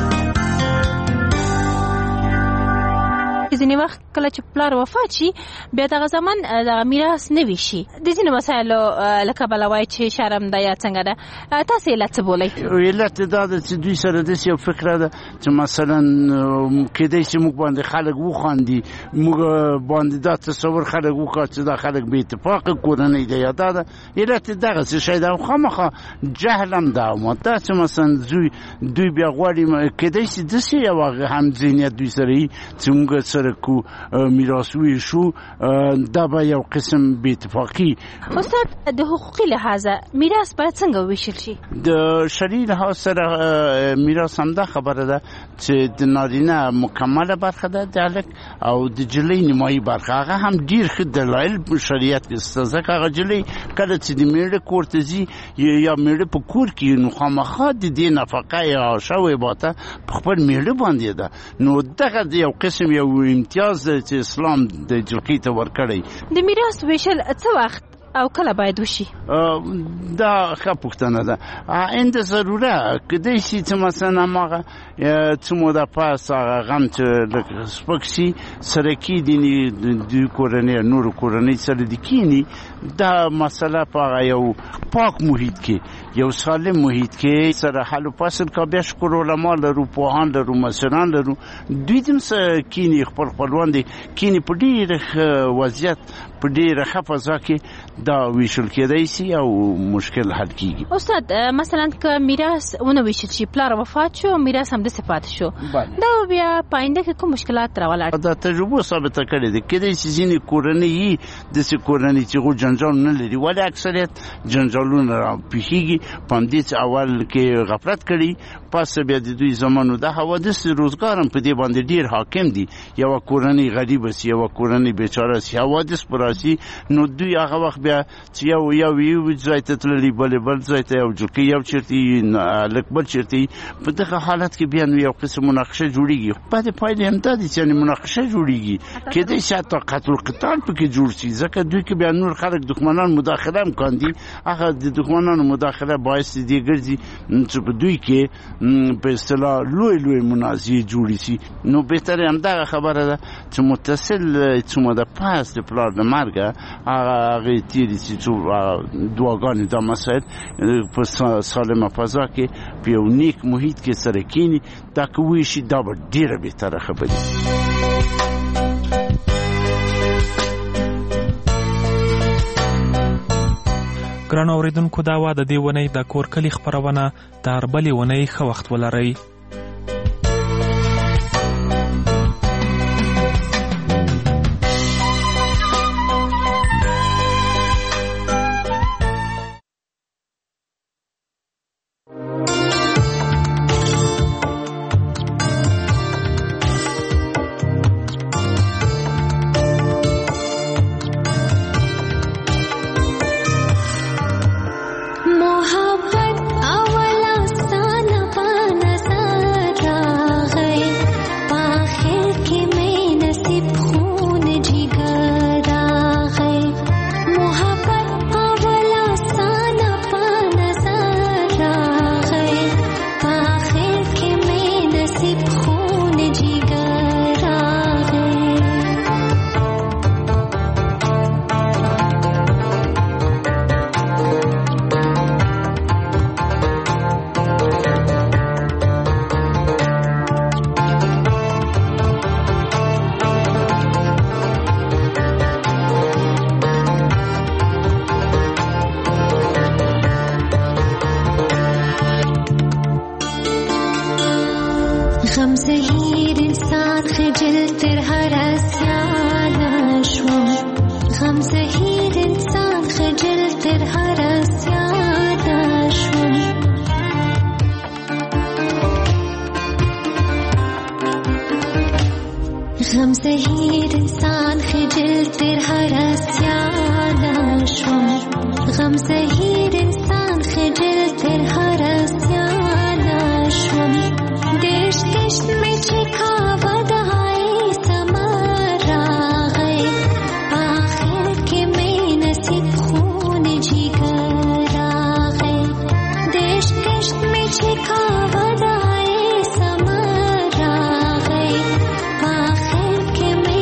کې ځینې وخت کله چې پلار وفات شي بیا دغه زمان دغه میراث نه وي شي د ځینې مسایلو له کبله وایي چې شرم ده یا څنګه ده تاسې علت څه بولئ؟ علت دا ده چې دوی سره داسې یو فکره ده چې مثلا کیدای شي موږ باندې خلک وخاندي موږ باندې دا تصور خلک وکړي چې دا خلک بې اتفاقه کورنۍ ده یا دا ده علت دغسې شی ده او خامخا جهل هم ده دا چې مثلا دوی دوی بیا غواړي کیدای شي داسې یو هم ذهنیت دوی سره وي چې موږ سره کو میراث وویشو دا به یو قسم بې اتفاقي. استاد د حقوقي لحاظه میراث باید څنګه وویشل شي؟ د شرعي لحاظ سره میراث همدا خبره ده چې د نارینه مکمله برخه ده د هلک او د جلۍ نیمایي برخه هغه هم ډېر ښه دلایل په شریعت کې شته ځکه هغه جلۍ کله چې د میړه کور ته ځي یا میړه په کور کې نو خامخا د دې نفقه یا شوی باته په خپل میړه باندې ده نو دغه یو قسم یو امتیاز ده چې اسلام د جلکۍ ته ورکړی. د میراث ویشل څه وخت او کله باید وشي؟ دا ښه پوښتنه ده. عند ضروره کیدای شي چې مثلا هماغه څه موده پس هغه غم چې لږ سپک شي سره کېدي د کورنۍ نورو کورنۍ سره دې کیني دا مسله په هغه یو پاک محیط کې یو سالم محیط کې سره حل و فصل کا بیا شکر علما لرو پوهان لرو مشران لرو دوی دې سره کیني خپل خپلوان دي کیني په ډېر وضعیت په ډېره ښه فضا کې دا ویشل کېدای شي او مشکل حل کیږي. استاد مثلا که میراث ونه ویشل شي پلار وفات شو میراث هم داسې پاتې شو دا بیا په آینده کې کوم مشکلات راولاړ؟ دا تجربه ثابته کړې ده کېدای شي ځینې کورنۍ یي داسې کورنۍ چې هغوی جنجال نه لري ولې اکثریت جنجالونه راپېښېږي په همدې چې اول کې غفلت کړي پس بیا د دوی زمانو دا حوادث روزګار هم په دې باندې ډېر حاکم دي یوه کورنۍ غریبه سي یوه کورنۍ بېچاره سي حوادث په راسي نو دوی هغه وخت بیا چې یو یو یو ځای ته تللي بلې بل ځای ته یو جلکۍ یو چېرته هلک بل چېرته په دغه حالت کې بیا نو یو قسم مناقشه جوړېږي بعد پایلې هم دا دي چې یعنې مناقشه جوړېږي کېدای شي حتی قتل القتال پکې جوړ شي ځکه دوی کې بیا نور خلک دښمنان مداخله هم کاندي هغه د دښمنانو مداخله باعث دې ګرځي چې په دوی کې په اصطلاح لوی لوی منازعې جوړې شي نو بهتره همدغه خبره ده چې متصل څه موده پس د پلار د مرګه هغې تېرې شي څو دعاګانې دا مسایل په سالمه فضا کې په یو نیک محیط کې سره کینی دا که وشي دا به ډېره بهتره خبرې. ګرانو اورېدونکو دا وه د دې ونې د کور کلي خپرونه تر بلې ونې ښه وخت ولرئ. Come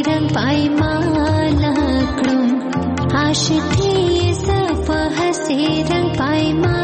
رنگ پایمان کړم عاشقي صفه هسي رنگ پایمان